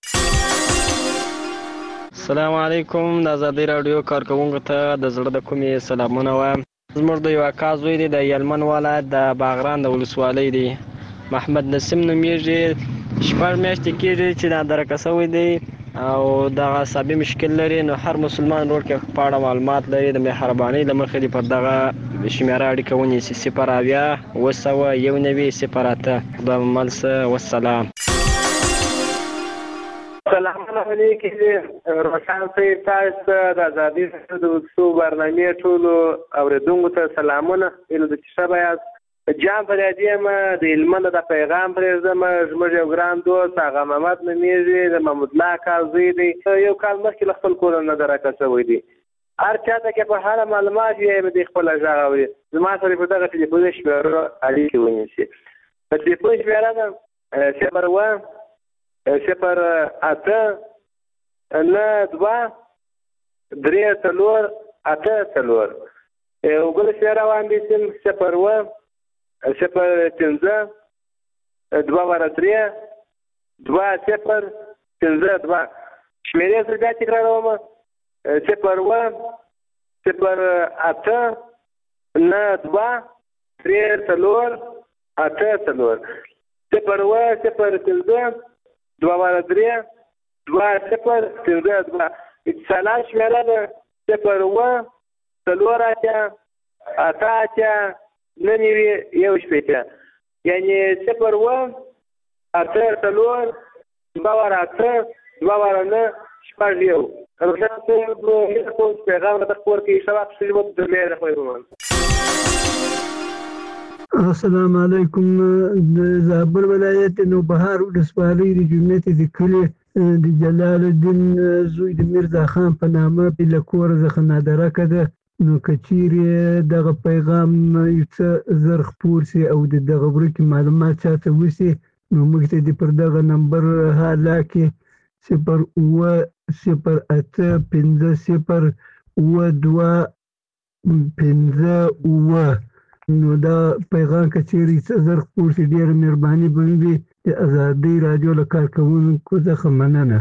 السلام علیکم. د ازادۍ راډیو کارکوونکو ته د زړه د کومې سلامونه وایم. زموږ د یو اکا زوی دی د هلمند ولایت د باغران د ولسوالۍ دی. محمد نسیم نومیږي. شپږ میاشتې کېږي چې نادرکه شوی دی او دغه عصبي مشکل لري. نو هر مسلمان ورور کې په اړه معلومات لري د مهربانۍ له مخې دې پر دغه شمیره اړیکه ونیسي صفر اویا اوه سوه یو نوي صفر اته. خدای مو مل شه. والسلام. سلامونه علیکم. روشن صاحب تاسو ته د ازادي د وڅو برنامې ټولو اوریدونکو ته سلامونه. ایله د ښه بیاست. جان فریادي یم د هلمند د پیغام پرېږدم. زموږ یو ګران دوست هغه محمد نومیږي د محمود الله کاکا زوی دی. یو کال مخکې له خپل کوره نه درکه شوی دی. هر چاته کې په هره معلومات یې د خپله غږ اوري. زما سره په دغه ټلیفون شمېره اړیکې ونیسي. په ټلیفون شمېره ده صفر اوه صفر اته نه دوه درې څلور اته څلور. یو بل شمېره واخیستم صفر اوه صفر پنځه دوه واره درې دوه صفر پنځه دوه. شمېرې زه بیا تکراروم. صفر اوه صفر اته نه دوه درې څلور اته څلور. صفر اوه صفر پنځه دوه واره درې دوه صفر پنځه دوه. اتصالات شمېره ده صفر اوه څلور اتیا اته اتیا نه نوي یو شپېته. یعنې صفر اوه اته څلور دوه واره اته دوه واره نه شپږ یو. روشن صاحب هیله کوم چې پیغام راته خپور کړي. ښه وخت ښه ژوند درلې د خیر. السلام علیکم. د زابل ولایت نوبهار ولسوالۍ د جومات د کلي د جلال الدین زوی د میرزا خان په نامه له کوره څخه نادرکه ده. نو که چیرې دغه پیغام یو څه زر خپور سي او د دغه ورکې معلومات چاته وسي نو موږ ته دې پر دغه نمبر حالا کې صفر اوه صفر اته پنځه صفر اوه دوه پنځه اوه. نو دا پیغام که چیرې څه زر خپور سي ډېره مهرباني به وي. د ازادۍ راډیو له کارکوونکو څخه مننه.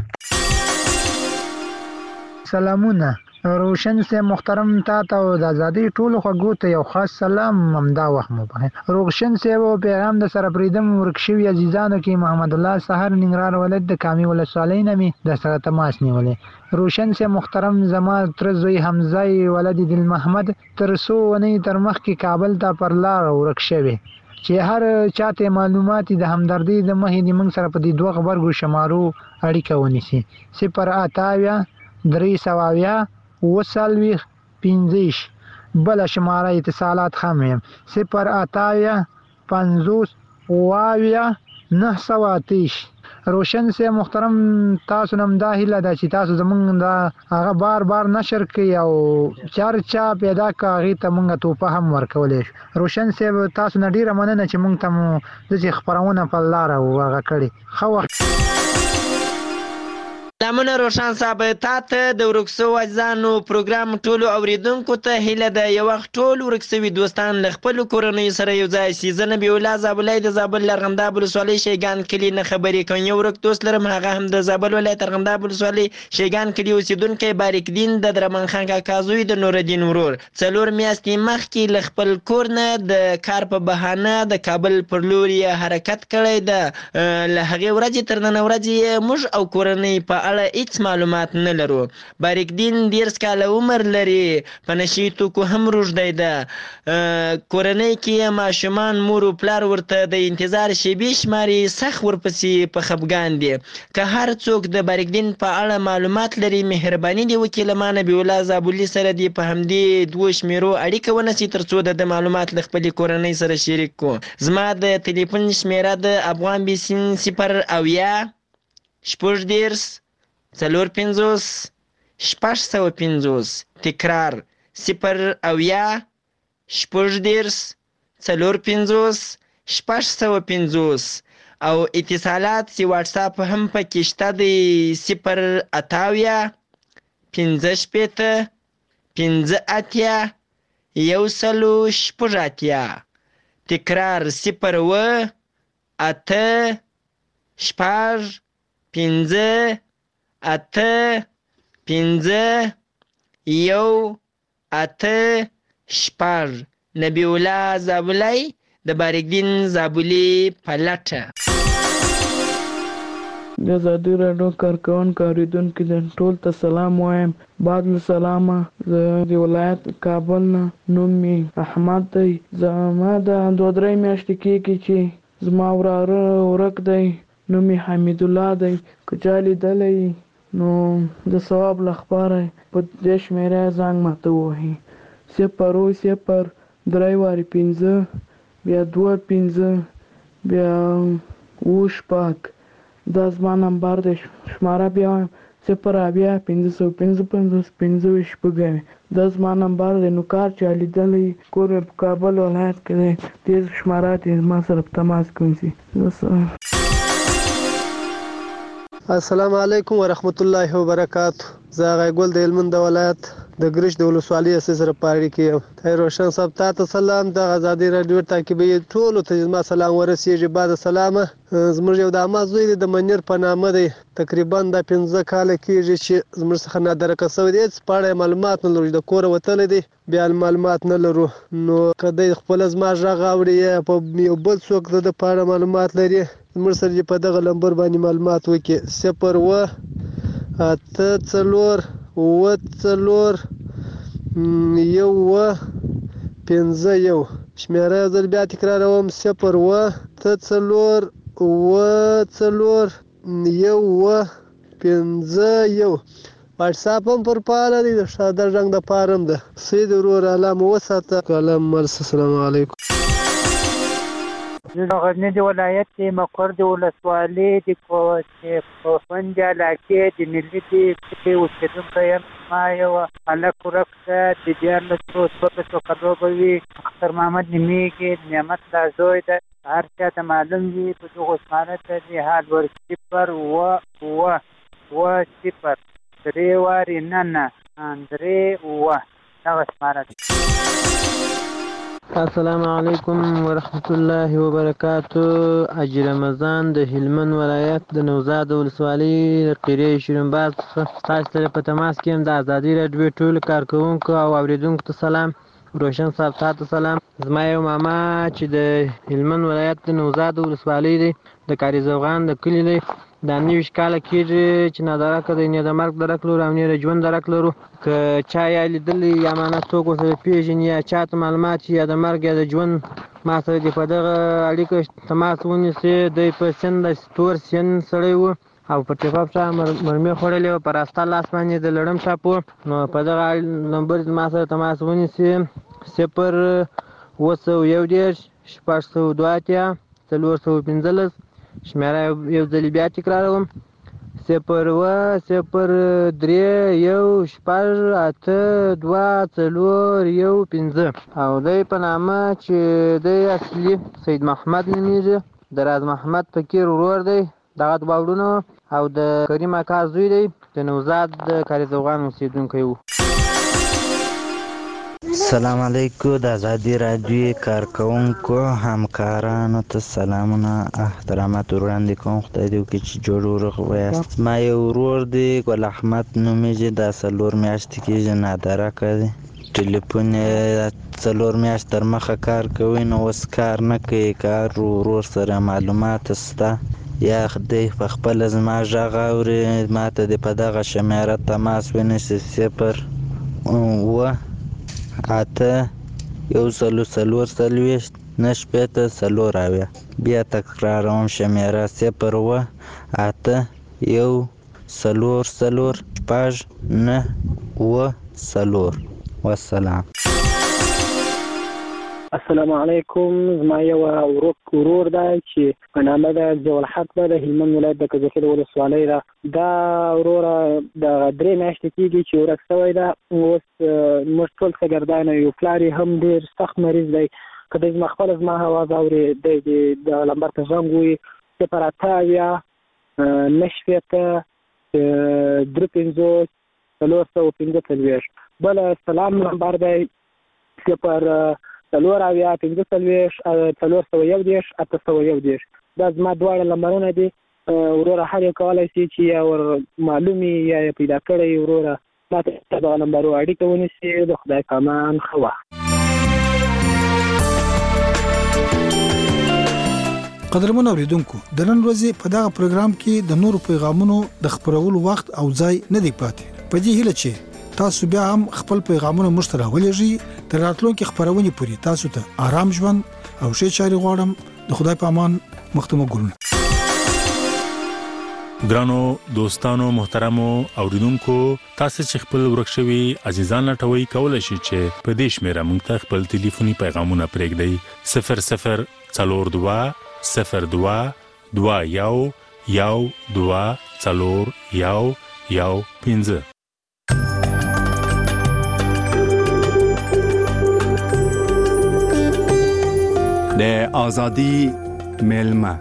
سلامونه. روشن صاحب محترم تا ته او د ازادۍ ټولو خوږو ته یو خاص سلام همدا وخت مو بخیر. روشن صاحب پیغام د سره پریدم ورک شوي عزیزانو کې محمد الله سحر ننګرهار ولایت د کامې ولسوالۍ نه مې د سره تماس نیولې. روشن صاحب محترم زما تر زوی حمزه ولد دل محمد تر څو ونې تر مخکې کابل ته پر لار ورک شوی چې هر چاته معلومات د همدردۍ د مخې د موږ سره په دې دوه غبرګو شمارو اړیکه ونیسي. صفر اته اویا درې سوه اویا اوه څلوېښت پنځه. بله شماره اتصالات هم یم صفر اته اویا پنځوس اوه اویا نهه سوه اتهش. روشن صاحب محترم تاسو نه همدا هیله ده چې تاسو زمونږ دا هغه بار بار نشر کړئ او چار چا پیدا کړه هغې ته مونږ توپه هم ورکولی شو. روشن صاحب تاسو نه ډېره مننه چې مونږ ته مو داسې خپرونه په لاره هغه کړې. ښه وخت. سلامونه روشن صاحب. تا ته د ورک سوو عزیزانو پروګرام ټولو اوریدونکو ته هیله ده یو وخت ټول ورک سوي دوستان له خپلو کورنیو سره یو ځای سي. زه نبي الله زابلی د زابل ارغنداب ولسوالۍ شیګان کلي نه خبرې کوم. یو ورک دوست لرم هغه هم د زابل ولایت ارغنداب ولسوالۍ شیګان کلي اوسېدونکی باریک دین د درمن خان کاکا زوی د نورالدین ورور. څلور میاشتې مخکې له خپل کور نه د کار په بهانه د کابل پر لور یې حرکت کړی ده. له هغې ورځې تر نن ورځې موږ او کورنۍ په اړه هیڅ معلومات نه لرو. باریک دین دیرس کاله عمر لري. په نشي توکو هم روږدی ده. کورنۍ کې ماشومان مور و پلار ورته د انتظار شیبې شماري سخت ورپسې په خفګان دي. که هر څوک د باریک دین په اړه معلومات لري مهرباني دې وکړي له ما نبي الله زابلي سره دې په همدې دوو شمېرو اړیکه ونیسي تر څو د معلومات له خپلې کورنۍ سره شریک کړو. زما د تلیفون شمېره د افغان بیسین صفر اویا شپږ دېرس څلور پنځوس شپږ سوه پنځوس. تکرار صفر اویا شپږ دېرس څلور پنځوس شپږ سوه پنځوس. او اتصالات سی واټساپ هم پکې شته دی صفر اته اویا پنځه شپېته پنځه اتیا یو سلو شپږ اتیا. تکرار صفر اوه اته شپږ پنځه اته پنځه یو اته شپږ. نبی الله زابلی د باریک دین زابلي په لټه. د ازادي راډیو کارکونکو اوریدونکو د ټول ته سلام وایم. بعد له سلامه زه د ولایت کابل نه نوم مې احمد دی. زما د دوه درې میاشتې کېږي چې زما وراره ورک دی، نوم یې حمید الله دی. که چا لیدلی نو د ثواب لپاره په دې شمېره زنګ ماته ووهي: صفر اووه صفر درې وارې پنځه بیا دوه پنځه بیا اووه شپږ. دا زما نمبر دی. شماره بیا وایم: صفر اویا پنځه سوه پنځه پنځوس پنځه ویشت شپږ. دا زما نمبر دی. نو کار چا لیدلی کور په کابل ولایت کې دی، دې شماره ته ما سره په تماس کې ونیسي. السلام علیکم ورحمت الله وبرکاتو. زه هغه ګل د هلمند د ولایت د ګرش د ولسوالۍ اساس سره په اړیکه کې یم. طاهر روشن صاحب ته ته سلام. د ازادي راډیو تعقیبي ټولو ته زما سلام ورسیږي. بعد سلامه زموږ یو د اما زوی د منیر په نامه دی، تقریبا د پنځه کاله کېږي چې زموږ څخه نادرکه شوی دی. هېڅ په اړه معلومات نه لرو، د کوره وتلی دی بیا معلومات نه لرو. نو که دی خپله زما غږ اوري یا په یو بل څوک د ده په اړه معلومات لري، زموږ سره دې په دغه نمبر باندې معلومات وکړي: صفر اووه اته څلور اووه څلور یو اووه پنځه یو. شمېره یو ځل بیا تکراروم: صفر اووه اته څلور اووه څلور یو اووه پنځه یو. واټساپ هم پر فعاله دی، د ساده رنګ دپاره هم ده. سید ورور الله مو وساته. کلام مرس. السلام علیکم. زه د غزني د ولایت د مقر د ولسوالۍ د کوفند علاقې د ملي د اوسېدونکی یم. ما یو هلک ورک ده، د دیارلسو څوارلسو کلو به وي. اختر محمد نومېږي، نعمت الله زوی ده. هر چا ته معلوم وي په دغو شماره ته د حال ور صفر اووه اووه اووه صفر درې وارې نه نه درې اووه دغه شماره ده. السلام علیکم ورحمت الله وبرکاتو. حاجي رمضان د هلمند ولایت د نوزاد ولسوالۍ د قریې شیرینباز څخه تاسو سره په تماس کې یم. د ازادي راډیو ټولو کارکوونکو او اورېدونکو ته سلام. روشن صاحب ته ته سلام. زما یو ماما چې د هلمند ولایت د نوزاد ولسوالۍ دی، د کاري زوغان د کلي دی. دا نوي کاله کېږي چې نادرکه دی، نه د مرګ درک لرو او نه د ژوند درک لرو. که چا یا لیدلی یا معنی څوک ورسره پېژني یا چا ته معلومات یا د مرګ یا د ژوند ما سره دې په دغه اړیکه تماس ونیسي. دی په سن د تور سن سړی و او په ټیپاپ چا مرمۍ خوړلې وه، په راسته لاس باندې د لړم چاپ و. نو په دغه نمبر ما سره تماس ونیسي: صفر اووه سوه یو دېرش شپږ سوه دوه اتیا څلور سوه پنځلس. شمېره یو ځل بیا تکراروم: صفر اووه صفر درې یو شپږ اته دوه څلور یو پنځه. او دی په نامه چې دی اصلي سید محمد نومېږي، د راز محمد فقیر ورور دی. دغه دوه وروڼه او د کریم اکا زوی دی، د نوزاد د کاري زوغان اوسېدونکی و. السلام علیکم. د ازادي راډیو کارکوونکو همکارانو ته سلامونه احترامات وړاندې کوم. خدای دې وکړي چې جوړ ورغ ویاست. ما یو ورور دی ګل احمد نومېږي، دا څلور میاشتې کېږي نادرکه دی. ټلیفون یې څلور میاشت تر مخه کار کوي، نو اوس کار نه کوي. کار ورور سره معلومات شته یا دی په خپله زما غږ اوري، ما ته دې په دغه شمېره تماس ونیسي: صفر اووه اته یو څلور څلور څلوېښت نه شپېته څلور اویا. بیا تکراروم: شمېره صفر اووه اته یو څلور څلور شپږ نه اووه څلور. والسلام. السلام علیکم. زما یو ورک ورور دی چې په نامه ده ضیاءالحق ده، د هلمند ولایت د کجکي د ولسوالۍ ده. دا وروره د درې میاشتې کېږي چې ورک شوی ده. اوس موږ ټول شاګردان یو. پلار یې هم ډېر سخت مریض دی. که دی زما خپله زما اواز اوري، دی د دغه نمبر ته زنګ ووهي: صفر اته اویا نه شپېته درې پنځوس څلور سوه پنځه څلوېښت. بل سلام نمبر دی: صفر څلور اویا پنځه څلوېښت څلور سوه یو دېرش اته سوه یو دېرش. دا زما دواړه نمبرونه دي. وروره هر یو کولی شي چې یا ور معلوم یا یې پیدا کړی وروره ما ته دغه نمبرو اړیکه ونیسي. د خدای په امان، ښه وخت. قدرمن اوریدونکو د نن ورځې په دغه پروګرام کې د نورو پیغامونو د خبرولو وخت او ځای نه دی پاتې په دې هیله چې تاسو بیا هم خپل پیغامونه مشترک ولېږئ تر راتلونکي خبرونه پورې تاسو ته آرام ژوند او ښه چاري غواړم د خدای په امان مختمه ګلونه ګرانو دوستانو محترمو اوریدونکو تاسو چې خپل ورکشوي عزیزان لټوي کولای شئ چې په دې شمیره موږ ته خپل ټلیفوني پیغامونه پرېږدئ صفر صفر څلور دوه صفر دوه دوه یو یو دوه څلور یو یو پنځه د ازادي ملما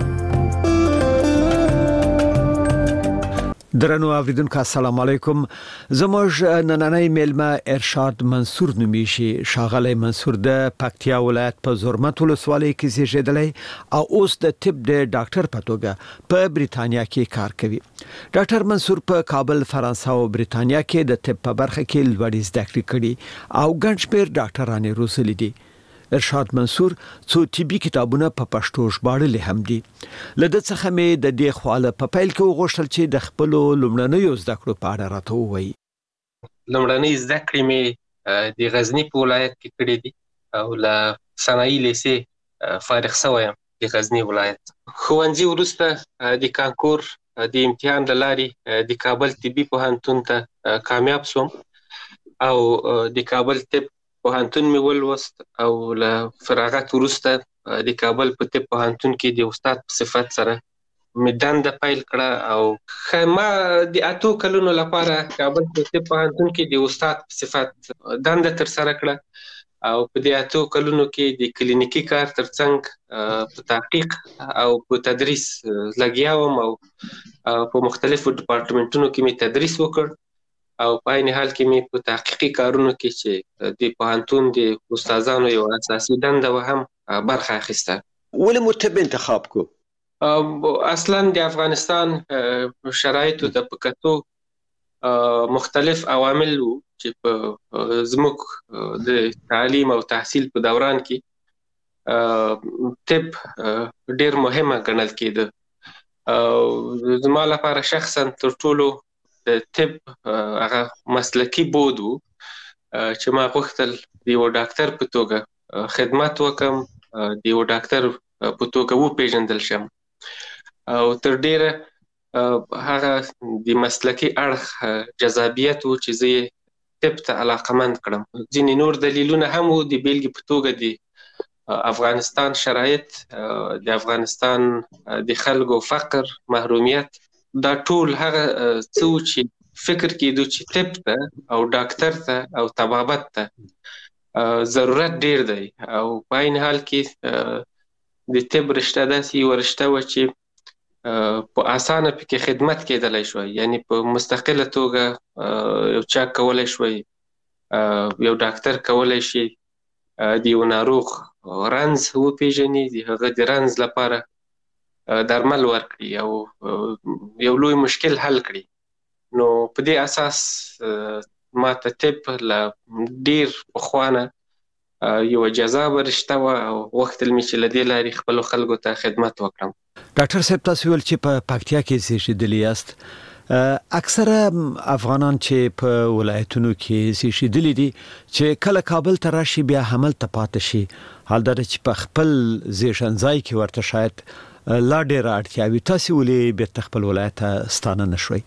درنو اوریدونکو السلام علیکم زموږ نننۍ میلمه ارشاد منصور نومیږي ښاغلی منصور د پکتیا ولایت په زرمت ولسوالۍ کې زیږیدلی او اوس د طب د ډاکټر په توګه په بریتانیا کې کار کوي ډاکټر منصور په کابل فرانسه او بریتانیا کې د طب په برخه کې لوړې زده کړې کړې او ګڼ شمېر ډاکټرانې روزلي دي ارشاد منصور څو طبي کتابونه په پښتو ژباړلي هم دي لده څخه مې د دې خواله په پیل کې وغوښتل چې د خپل لومړنیو زده کړو په اړه راته ووایي لومړنۍ زده کړې مې د غزني په ولایت کې کړې دي او له صنایي لیسې فارغ شوی یم د غزني ولایت ښوونځي وروسته د کانکور د امتحان له لارې د کابل طبي پوهنتون ته کامیاب شوم او د کابل طب پوهنتون مې ولوست او له فراغت وروسته د کابل په طب پوهنتون کې د استاد په صفت سره مې دنده پیل کړه او ما د اتو کلونو لپاره کابل په طب پوهنتون کې د استاد په صفت دنده ترسره کړه او په دې اتو کلونو کې د کلینیکي کار ترڅنګ په تحقیق او په تدریس لګیا وم او په مختلفو ډپارټمنټونو کې مې تدریس وکړ او په عین حال کې مې په تحقیقي کارونو کې چې د پوهنتون د استادانو یو اساسي دنده و هم برخه اخیسته. ولې مو طب انتخاب کو؟ اصلا د افغانستان شرایطو ته په کتو مختلف عوامل وو چې په زموږ د تعلیم او تحصیل په دوران کې طب ډېر مهمه ګڼل کېده. زما لپاره شخصا تر ټولو د طب هغه مسلکي بود و چې ما غوښتل د یو ډاکټر په توګه خدمت وکم د یو ډاکټر په توګه وپېژندل شم او تر ډېره هغه د مسلکي اړخ جذابیت و چې زه یې طب ته علاقمند کړم. ځینې نور دلیلونه هم و د بیلګې په توګه د افغانستان شرایط د افغانستان د خلکو فقر محرومیت دا ټول هغه څه و چې فکر کېدو چې طب ته او ډاکټر ته او طبابت ته ضرورت ډېر دی او په عین حال کې د طب رشته داسې یوه رشته وه چې په اسانه پکې خدمت کېدلی شوی یعنی په مستقله توګه یو چا کولی شوی یو ډاکټر کولی شي د یو ناروغ رنځ وپېژني د هغه د رنځ لپاره درمل ورکړي او یو لوی مشکل حل کړي. نو په دې اساس ما ته طب له ډېر پخوا نه یو جذابه رشته وه او غوښتل مې چې له دې لارې خپلو خلکو ته خدمت وکړم. ډاکټر صاحب تاسو ویل چې په پکتیا کې زیږېدلي یاست اکثره افغانان چې په ولایتونو کې زیږېدلي دي چې کله کابل ته راشي بیا هملته پاتې شي حال دا چې په خپل زیږنځای کې ورته شاید لا ډېره اړتیا وي تاسې ولې بیرته خپل ولایت ته ستانه نه شوئ؟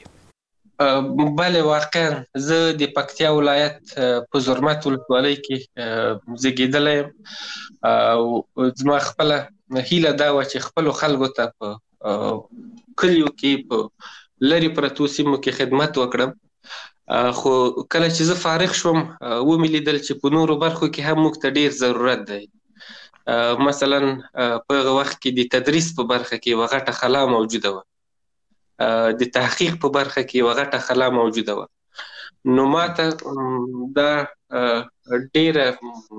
بله واقعا زه د پکتیا ولایت په زرمت ولسوالۍ کې زیږېدلی یم او زما خپله هیله دا وه چې خپلو خلکو ته په کلیو کې په لرې پرتو سیمو کې خدمت وکړم خو کله چې زه فارغ شوم ومې لیدل چې په نورو برخو کې هم موږ ته ډېر ضرورت دی. مثلا په هغه وخت کې د تدریس په برخه کې یوه غټه خلا موجوده وه د تحقیق په برخه کې یوه غټه خلا موجوده وه نو ما ته دا ډېره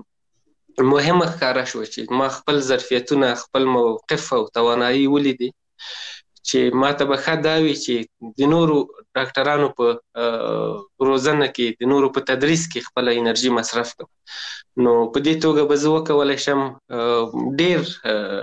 مهمه ښکاره شوه چې ما خپل ظرفیتونه خپل موقف او توانایي ولیدې چې ما ته به ښه دا وي چې د نورو ډاکټرانو په روزنه کې د نورو په تدریس کې خپله انرژي مصرف کړم نو په دې توګه به زه وکولی شم ډېر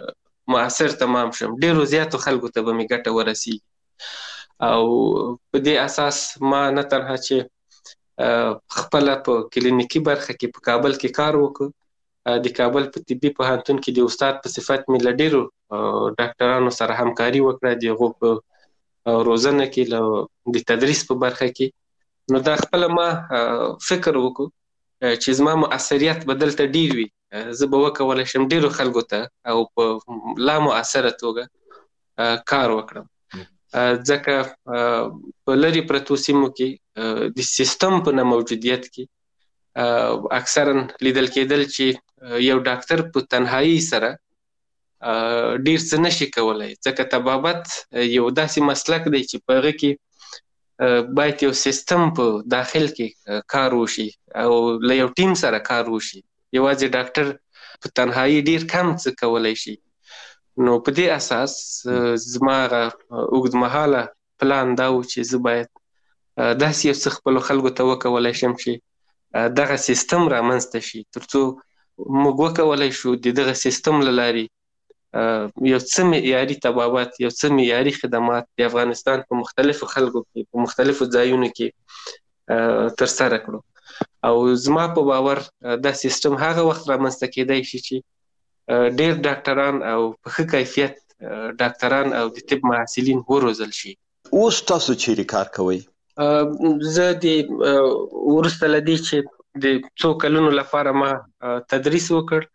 مؤثر تمام شم، ډیرو زیاتو خلکو ته به مې ګټه ورسیږي. او په دې اساس ما نه تنها چې خپله په کلینیکي برخه کې په کابل کې کار وکړ، د کابل په طبي پوهنتون کې د استاد په صفت مې له ډیرو ډاکټرانو سره همکاري وکړه، د هغو په روزنه کې، له د تدریس په برخه کې. نو دا خپله ما فکر وکړو چې زما مؤثریت به دلته ډیر وي، زه به وکولی شم ډیرو خلکو ته او په لا مؤثره توګه کار وکړم. ځکه په لرې پرتو سیمو کې د سیستم په نه موجودیت کې اکثرا لیدل کېدل چې یو ډاکټر په تنهایی سره ډیر څه نشي کولی، ځکه طبابت یو داسې مسلک دی چې په هغه کې باید یو سیستم په داخل کې کار وشي او له یو ټیم سره کار وشي. یوازې ډاکټر په تنهایی ډیر کم څه کولی شي. نو په دې اساس زما هغه اوږدمهاله پلان دا و چې زه باید داسې یو څه خپلو خلکو ته وکولی شم چې دغه سیستم رامنځته شي، تر څو موږ وکولی شو د دغه سیستم له لارې یو څه معیاري طبابت، یو څه معیاري خدمات د افغانستان په مختلفو خلکو کې، په مختلفو ځایونو کې ترسره کړو. او زما په باور دا سیستم هغه وخت رامنځته کېدی شي چې ډیر ډاکټران او په ښه کیفیت ډاکټران او د طب محصلین وروزل شي. اوس تاسو چیرې کار کوئ؟ زه د وروسته له دې چې د څو کلونو لپاره ما تدریس وکړ،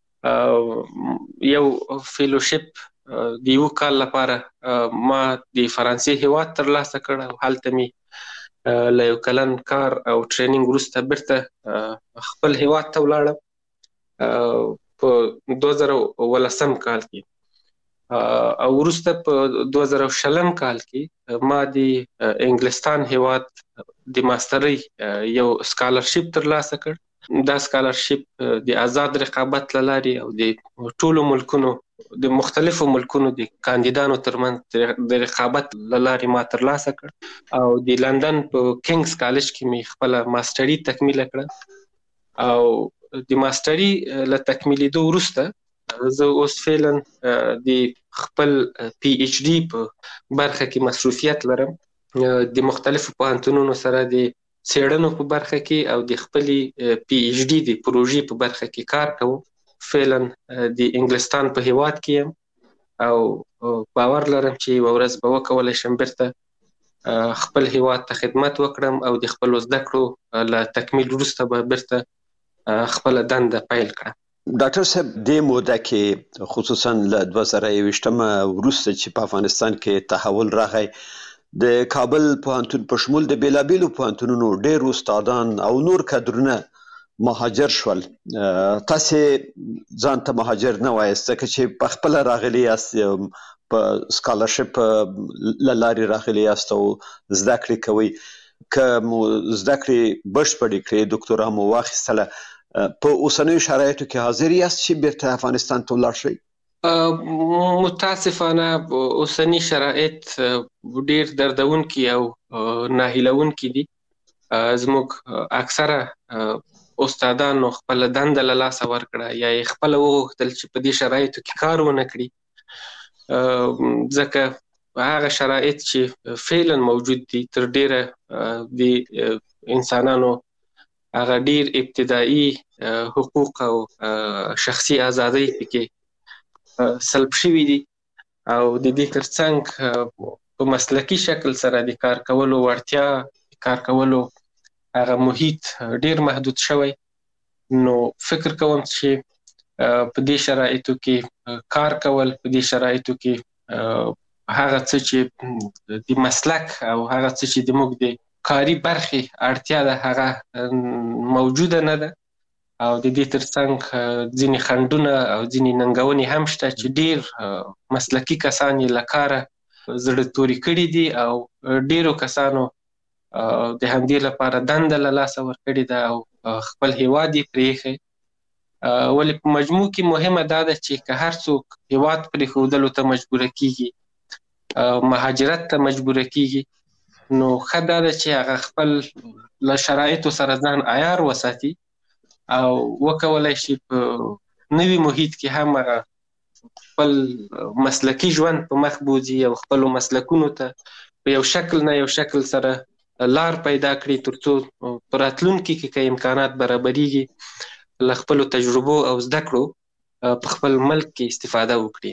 یو فیلوشپ د یو کال لپاره ما د فرانسې هیواد ترلاسه کړ او هلته مې له یو کلن کار او ټریننګ وروسته بیرته خپل هیواد ته ولاړم په دوه زره ولسم کال کې. او وروسته په دوه زره شلم کال کې ما د انګلستان هیواد د ماسترۍ یو سکالرشپ ترلاسه کړ. دا سکالرشپ د آزاد رقابت له لارې او د ټولو ملکونو د مختلفو ملکونو د کاندیدانو ترمنځ د رقابت له لارې ما ترلاسه کړ او د لندن په کینګز کالج کې مې خپله ماستري تکمیله کړه. او د ماستري له تکمیلېدو وروسته زه اوس فعلا د خپل پی ایچ ډي په برخه کې مصروفیت لرم، د مختلفو پوهنتونونو سره د څېړنو په برخه کې او د خپلې پی ایچ ډي د پروژې په برخه کې کار کوم. فعلا د انګلستان په هیواد کې یم او باور لرم چې یوه ورځ به وکولی شم بیرته خپل هیواد ته خدمت وکړم او د خپلو زده کړو له تکمیل وروسته به بیرته خپل دنده پیل کړه. ډاکټر صاحب دې موده کې خصوصا له دوه زره یوویشتم وروسته چې په افغانستان کې تحول راغی، د کابل پوهنتون په شمول د بیلابیلو پوهنتونونو ډېر استادان او نور کادرونه مهاجر شول. تاسې ځان ته مهاجر نه وایاست ځکه چې په خپله راغلي یاست، په سکالرشپ له لارې راغلي یاست او زده کړې کوئ. که مو زده کړې بشپړې کړې، دوکتورا مو واخیستله، په اوسنیو شرایطو کې حاضر یاست چې بیرته افغانستان ته ولاړ شئ؟ متاسفانه اوسني شرایط ډیر دردونکي او ناهیلونکي دي. زموږ اکثره استادانو خپله دنده له لاسه ورکړه یا یې خپله وغوښتل چې په دې شرایطو کې کار ونه کړي، ځکه هغه شرایط چې فعلا موجود دي تر ډیره د انسانانو هغه ډیر ابتدایي حقوق او شخصي ازادۍ پکې سلب شوي دي او د دې ترڅنګ په مسلکي شکل سره د کار کولو وړتیا، کار کولو هغه محیط ډیر محدود شوی. نو فکر کوم چې په دې شرایطو کې کار کول، په دې شرایطو کې هغه څه چې د مسلک او هغه څه چې د موږ د کاري برخې اړتیا ده هغه موجوده نه ده. او د دې ترڅنګ ځینې خنډونه او ځینې ننګونې هم شته چې ډیر مسلکي کسان یې له کاره زړه توري کړي دي او ډیرو کسانو د همدې لپاره دنده له لاسه ورکړې ده او خپل هیواد یې پرېښی. ولې په مجموع کې مهمه دا ده چې که هر څوک هیواد پرېښودلو ته مجبوره کېږي، مهاجرت ته مجبوره کېږي، نو ښه دا ده چې هغه خپل له شرایطو سره ځان عیار وساتي او وکولی شي په نوي محیط کې هم هغه خپل مسلکی ژوند په مخ بوځي او خپل مسلکونو ته په یو شکل نه یو شکل سره لار پیدا کړي ترڅو په راتلونکي کې که امکانات برابرېږي له خپلو تجربو او زده کړو په خپل ملک کې استفاده وکړي.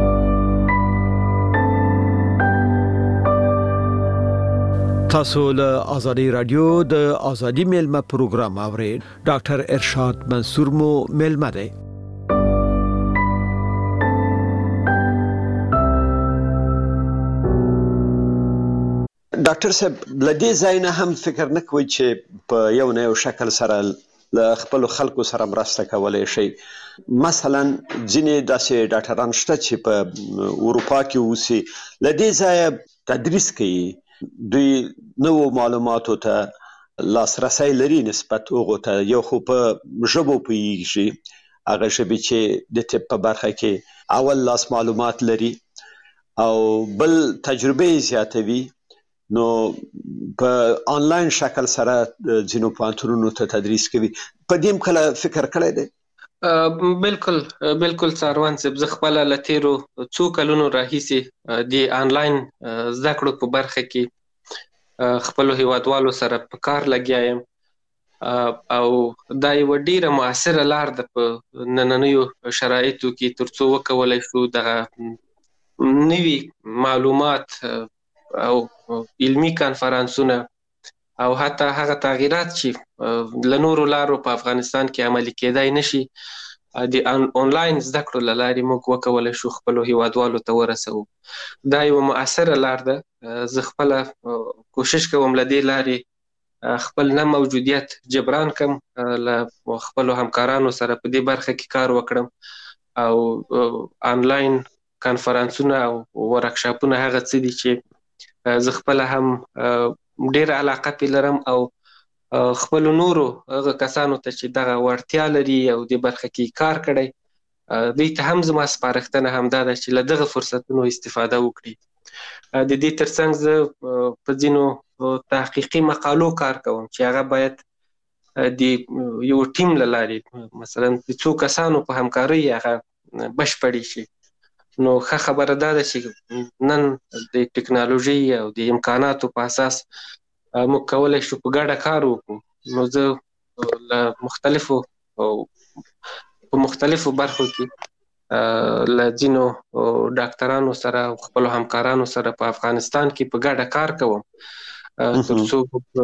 تاسو له آزادي رادیو د آزادي میلمه پروګرام اورئ. ډاکټر ارشاد منصور مو میلمه دی. ډاکټر صاحب لدې ځای نه هم فکر نه کوئ چې په یو نه یو شکل سره له خپلو خلکو سره مرسته کولی شئ؟ مثلا ځینې داسې ډاکټران شته چې په اروپا کې اوسي، له دې ځایه تدریس کوي، دوی نوو معلوماتو ته لاسرسی لري نسبت هغو ته، یو خو په ژبو پوهېږي، هغه ژبې چې د طب په برخه کې اول لاس معلومات لري، او بل تجربه یې زیاتوي، نو په آنلاین شکل سره ځینو پوهنتونونو ته تدریس کوي. په دې هم کله فکر کړی دی؟ بالکل بالکل څاروان صاحب، زه خپله له تېرو څو کلونو راهیسې د آنلاین زده کړو په برخه کې خپلو هیوادوالو سره په کار لګیا یم، او دا یوه ډیره مؤثره لار ده په نننیو شرایطو کې ترڅو وکولی شو دغه نوي معلومات او علمي کانفرانسونه او حتی هغه تغییرات چې له نورو لارو په افغانستان کې عملي کېدای نشي د آنلاین زده کړو له لارې موږ وکولی شو خپلو هیوادوالو ته ورسوو. دا یوه مؤثره لار ده. زه خپله کوشش کوم له دې لارې خپل نه موجودیت جبران کم، له خپلو همکارانو سره په دې برخه کې کار وکړم، او آنلاین کانفرانسونه او ورکشاپونه هغه څه دي چې زه خپله هم ډېره علاقه پې لرم، او خپلو نورو هغه کسانو ته چې دغه وړتیا لري او دې برخه کې کار کړی، دوی ته هم زما سپارښتنه همدا ده چې له دغه فرصتونو استفاده وکړي. د دې ترڅنګ زه په ځینو تحقیقي مقالو کار کوم چې هغه باید د یو ټیم له لارې مثلا د څو کسانو په همکارۍ هغه بشپړې شي. نو ښه خبره دا ده چې نن د ټکنالوژي او د امکاناتو په اساس موږ کولی شو په ګډه کار وکړو. نو زه له مختلفو په مختلفو برخو کې له ځینو ډاکټرانو سره او خپلو همکارانو سره په افغانستان کې په ګډه کار کوم ترڅو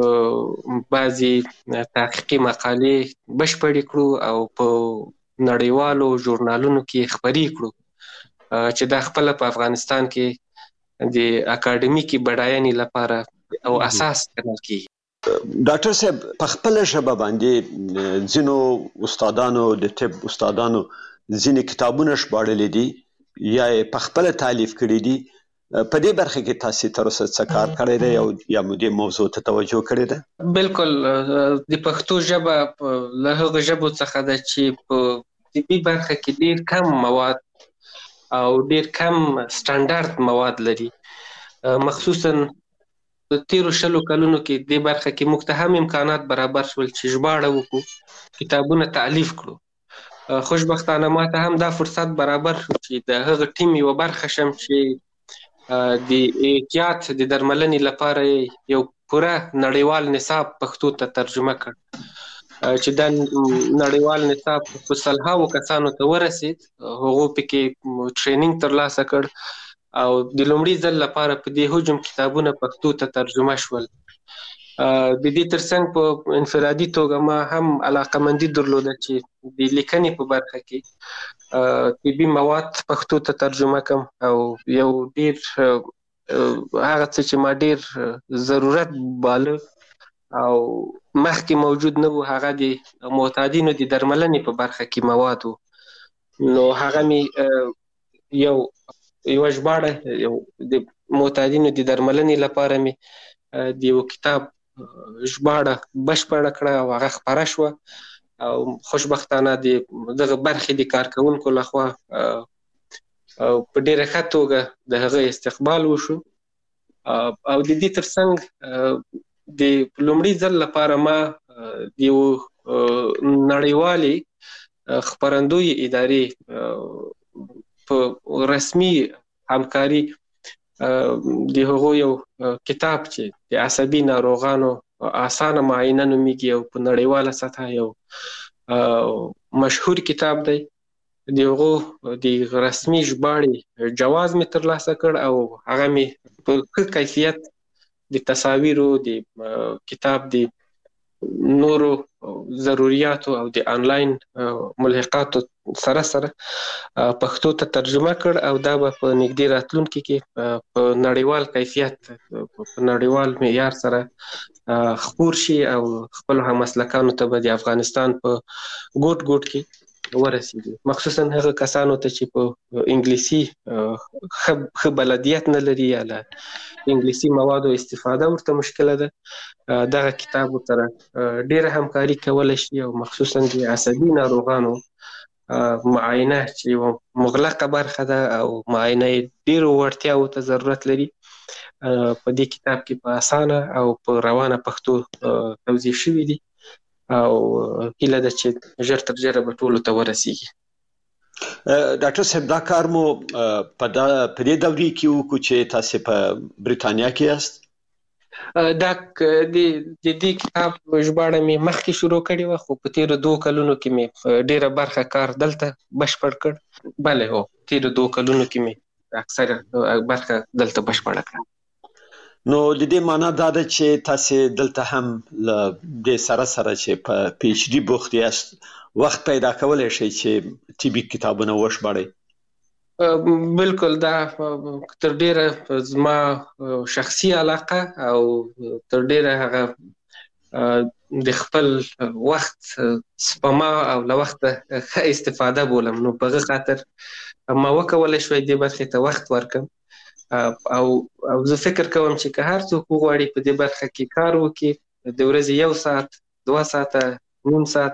بعضې تحقیقي مقالې بشپړې کړو او په نړیوالو ژورنالونو کې خپرې کړو چې دا خپله په افغانستان کې د اکاډمیکي بډاینې لپاره او اساس ګڼل کېږي. ډاکټر صاحب، په خپله ژبه باندې ځینو استادانو د طب استادانو ځینې کتابونه ژباړلي دي یا یې په خپله تالیف کړي دي. په دې برخه کې تاسو تر اوسه څه کار کړی دی او یا مو دې موضوع ته توجه کړې ده؟ بالکل، د پښتو ژبه له هغو ژبو څخه ده چې په طبي برخه کې ډېر کم مواد او ډېر کم سټانډارد مواد لري. مخصوصا د تیرو شلو کلونو کې دې برخه کې موږ ته هم امکانات برابر شول چې ژباړه وکړو، کتابونه تالیف کړو. خوشبختانه ما ته هم دا فرصت برابر شو چې د هغه ټیم یوه برخه شم چې د احتیاط د درملنې لپاره یو پوره نړیوال نصاب پښتو ته ترجمه کړ، چې دا نړیوال نصاب په سلهاوو کسانو ته ورسید. هغو پکې ټرینینګ ترلاسه کړ او د لومړي ځل لپاره په دې حجم کتابونه پښتو ته ترجمه شول. د دې ترڅنګ په انفرادي توګه ما هم علاقمندي درلوده چې د لیکنې په برخه کې طبي مواد پښتو ته ترجمه کړم، او یو ډېر هغه څه چې ما ډېر ضرورت باله او مخکې موجود نه و، هغه د معتادینو د درملنې په برخه کې مواد و. نو هغه مې یو یوه ژباړه یو د معتادینو د درملنې لپاره مې د یو کتاب ژباړه بشپړه کړه او هغه خپره شوه، او خوشبختانه د دغه برخې د کارکوونکو لخوا په ډېره ښه توګه د هغه استقبال وشو. او د دې ترڅنګ د لومړي ځل لپاره ما د یو نړیوالې خپرندوی ادارې په رسمي همکاري د هغو یو کتاب چې د عصبي ناروغانو اسانه معاینه نومیږي او په نړیواله سطحه یو مشهور کتاب دی، د هغو د رسمي ژباړې جواز مې ترلاسه کړ او هغه مې په ښه کیفیت د تصاویرو د کتاب د نورو ضروریاتو او د آنلاین ملحقاتو سره سره پښتو ته ترجمه کړ او دا به په نږدې راتلونکي کې په نړیوال کیفیت په نړیوال معیار سره خپور شي او خپل همسلکانو ته به د افغانستان په ګوټ ګوټ کې ورسیږي، مخصوصا هغه کسانو ته چې په انګلیسي ښه بلدیت نه لري یا له انګلیسي موادو استفاده ورته مشکله ده. دغه کتاب سره ډېره همکاري کولی شي او مخصوصا د عصبي ناروغانو معاینه چې یوه مغلقه برخه ده او معاینه یې ډېرو وړتیاوو ته ضرورت لري په دې کتاب کې په اسانه او په روانه پښتو توضیح شوي دي او هیله ده چې ژر تر ژره به ټولو ته ورسیږي. ډاکټر صاحب دا کار مو په دې دورې کې وکړو چې تاسې په بریتانیا کې یاست؟ دا د دې کتاب ژباړه مې مخکې شروع کړې وه خو په تېرو دوو کلونو کې مې ډېره برخه کار دلته بشپړ کړ. بله هو تېرو دوو کلونو کې مې اکثره برخه دلته بشپړه کړه. نو د دې معنا دا ده چې تاسې دلته هم له دې سره سره چې په پی ایچ ډي بوخت یاست وخت پیدا کولی شئ چې طبي کتابونه وژباړئ؟ بالکل دا تر ډېره زما شخصي علاقه او تر ډېره هغه د خپل وخت سپما او له وخته ښه استفاده بولم، نو په هغه خاطر ما وکولی شوی دې برخې ته وخت ورکړم او او زه فکر کوم چې که هر څوک وغواړي په دې برخه کې کار وکړي د ورځې یو ساعت دوه ساعته نیم ساعت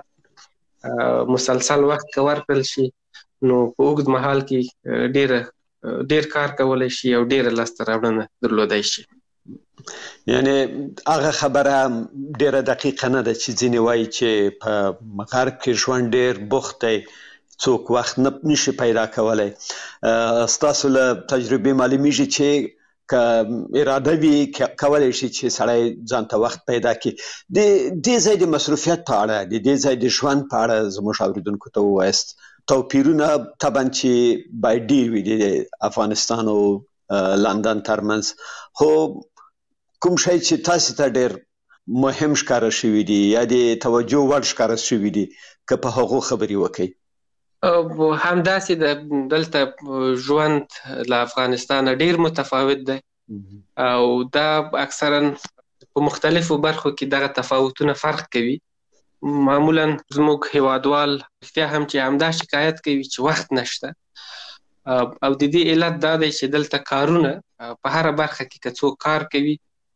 مسلسل وخت که ورکړل شي نو په اوږد مهال کې ډېره ډېر کار کولی شي او ډېره لاسته راوړنه درلودی شي. یعنی هغه خبره ډېره دقیقه نه ده چې ځینې وایي چې په غرب کې ژوند ډېر بوخت دی څوک وخت نه نشي پیدا کولی. ستاسو له تجربې معلومیږي چې که اراده وي کولی شي چې سړی ځان ته وخت پیدا کړي. د دې ځای د مصروفیت په اړه د دې ځای د ژوند په اړه زموږ اورېدونکو ته ووایاست. توپیرونه طبعا چې باید ډېر وي د افغانستان او لندن ترمنځ، خو کوم شی چې تاسې ته ډېر مهم ښکاره شوي دي یا د توجه وړ ښکاره شوي دي که په هغو خبرې وکړئ؟ همداسې د دلته ژوند له افغانستانه ډېر متفاوت دی او دا اکثرا په مختلفو برخو کې دغه تفاوتونه فرق کوي. معمولا زموږ هیوادوال رښتیا هم چې همدا شکایت کوي چې وخت نشته او د دې علت دا دی چې دلته کارونه په هره برخه کې که څوک کار کوي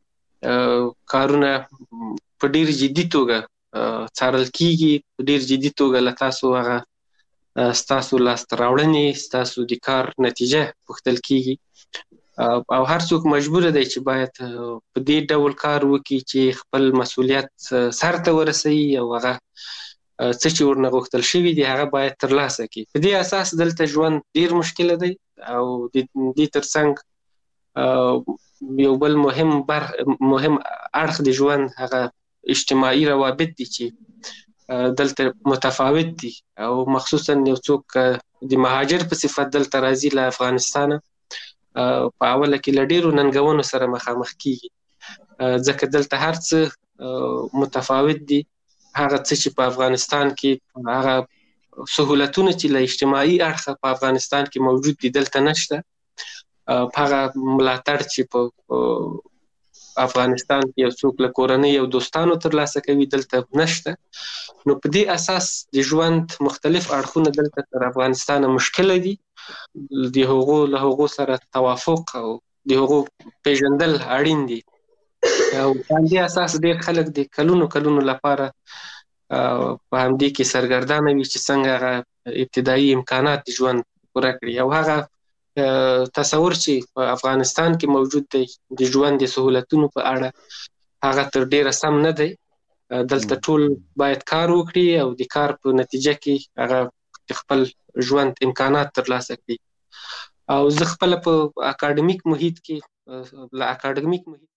کارونه په ډېر جدي توګه څارل کیږي، په ډېر جدي توګه له تاسو هغه ستاسو لاسته راوړنې ستاسو د کار نتیجه پوښتل کیږي او هر څوک مجبوره دی چې باید په دې ډول کار وکړي چې خپل مسؤلیت سر ته ورسوي او هغه څه چې ورنه غوښتل شوي دي هغه باید ترلاسه کړي. په دې اساس دلته ژوند ډېر مشکله دی او د دې ترڅنګ یو بل مهم بر مهم اړخ د ژوند هغه اجتماعي روابط دي چې دلته متفاوت دي او مخصوصا یو څوک د مهاجر په صفت دلته راځي له افغانستانه په اوله کې له ډېرو ننګونو سره مخامخ کیږي ځکه دلته هر څه متفاوت دي. هغه څه چې په افغانستان کې هغه سهولتونه چې له اجتماعي اړخه په افغانستان کې موجود دي دلته نشته. هغه ملاتړ چې په افغانستان کې یو څوک له کورنۍ او دوستانو ترلاسه کوي دلته نشته. نو په دې اساس د ژوند مختلف اړخونه دلته تر افغانستانه مشکله دي. د هغو له هغو سره توافق او د هغو پیژندل اړین دي او په همدې اساس ډېر خلک د کلونو کلونو لپاره په همدې کې سرګردانه وي چې څنګه هغه ابتدایي امکانات د ژوند پوره کړي او هغه تصور چې په افغانستان کې موجود دی د ژوند د سهولتونو په اړه هغه تر ډېره سم نه دی. دلته ټول باید کار وکړي او د کار په نتیجه کې هغه خپل ژوند امکانات ترلاسه کړي او زه خپل په اکاډمیک محیط کې لا اکاډمیک محیط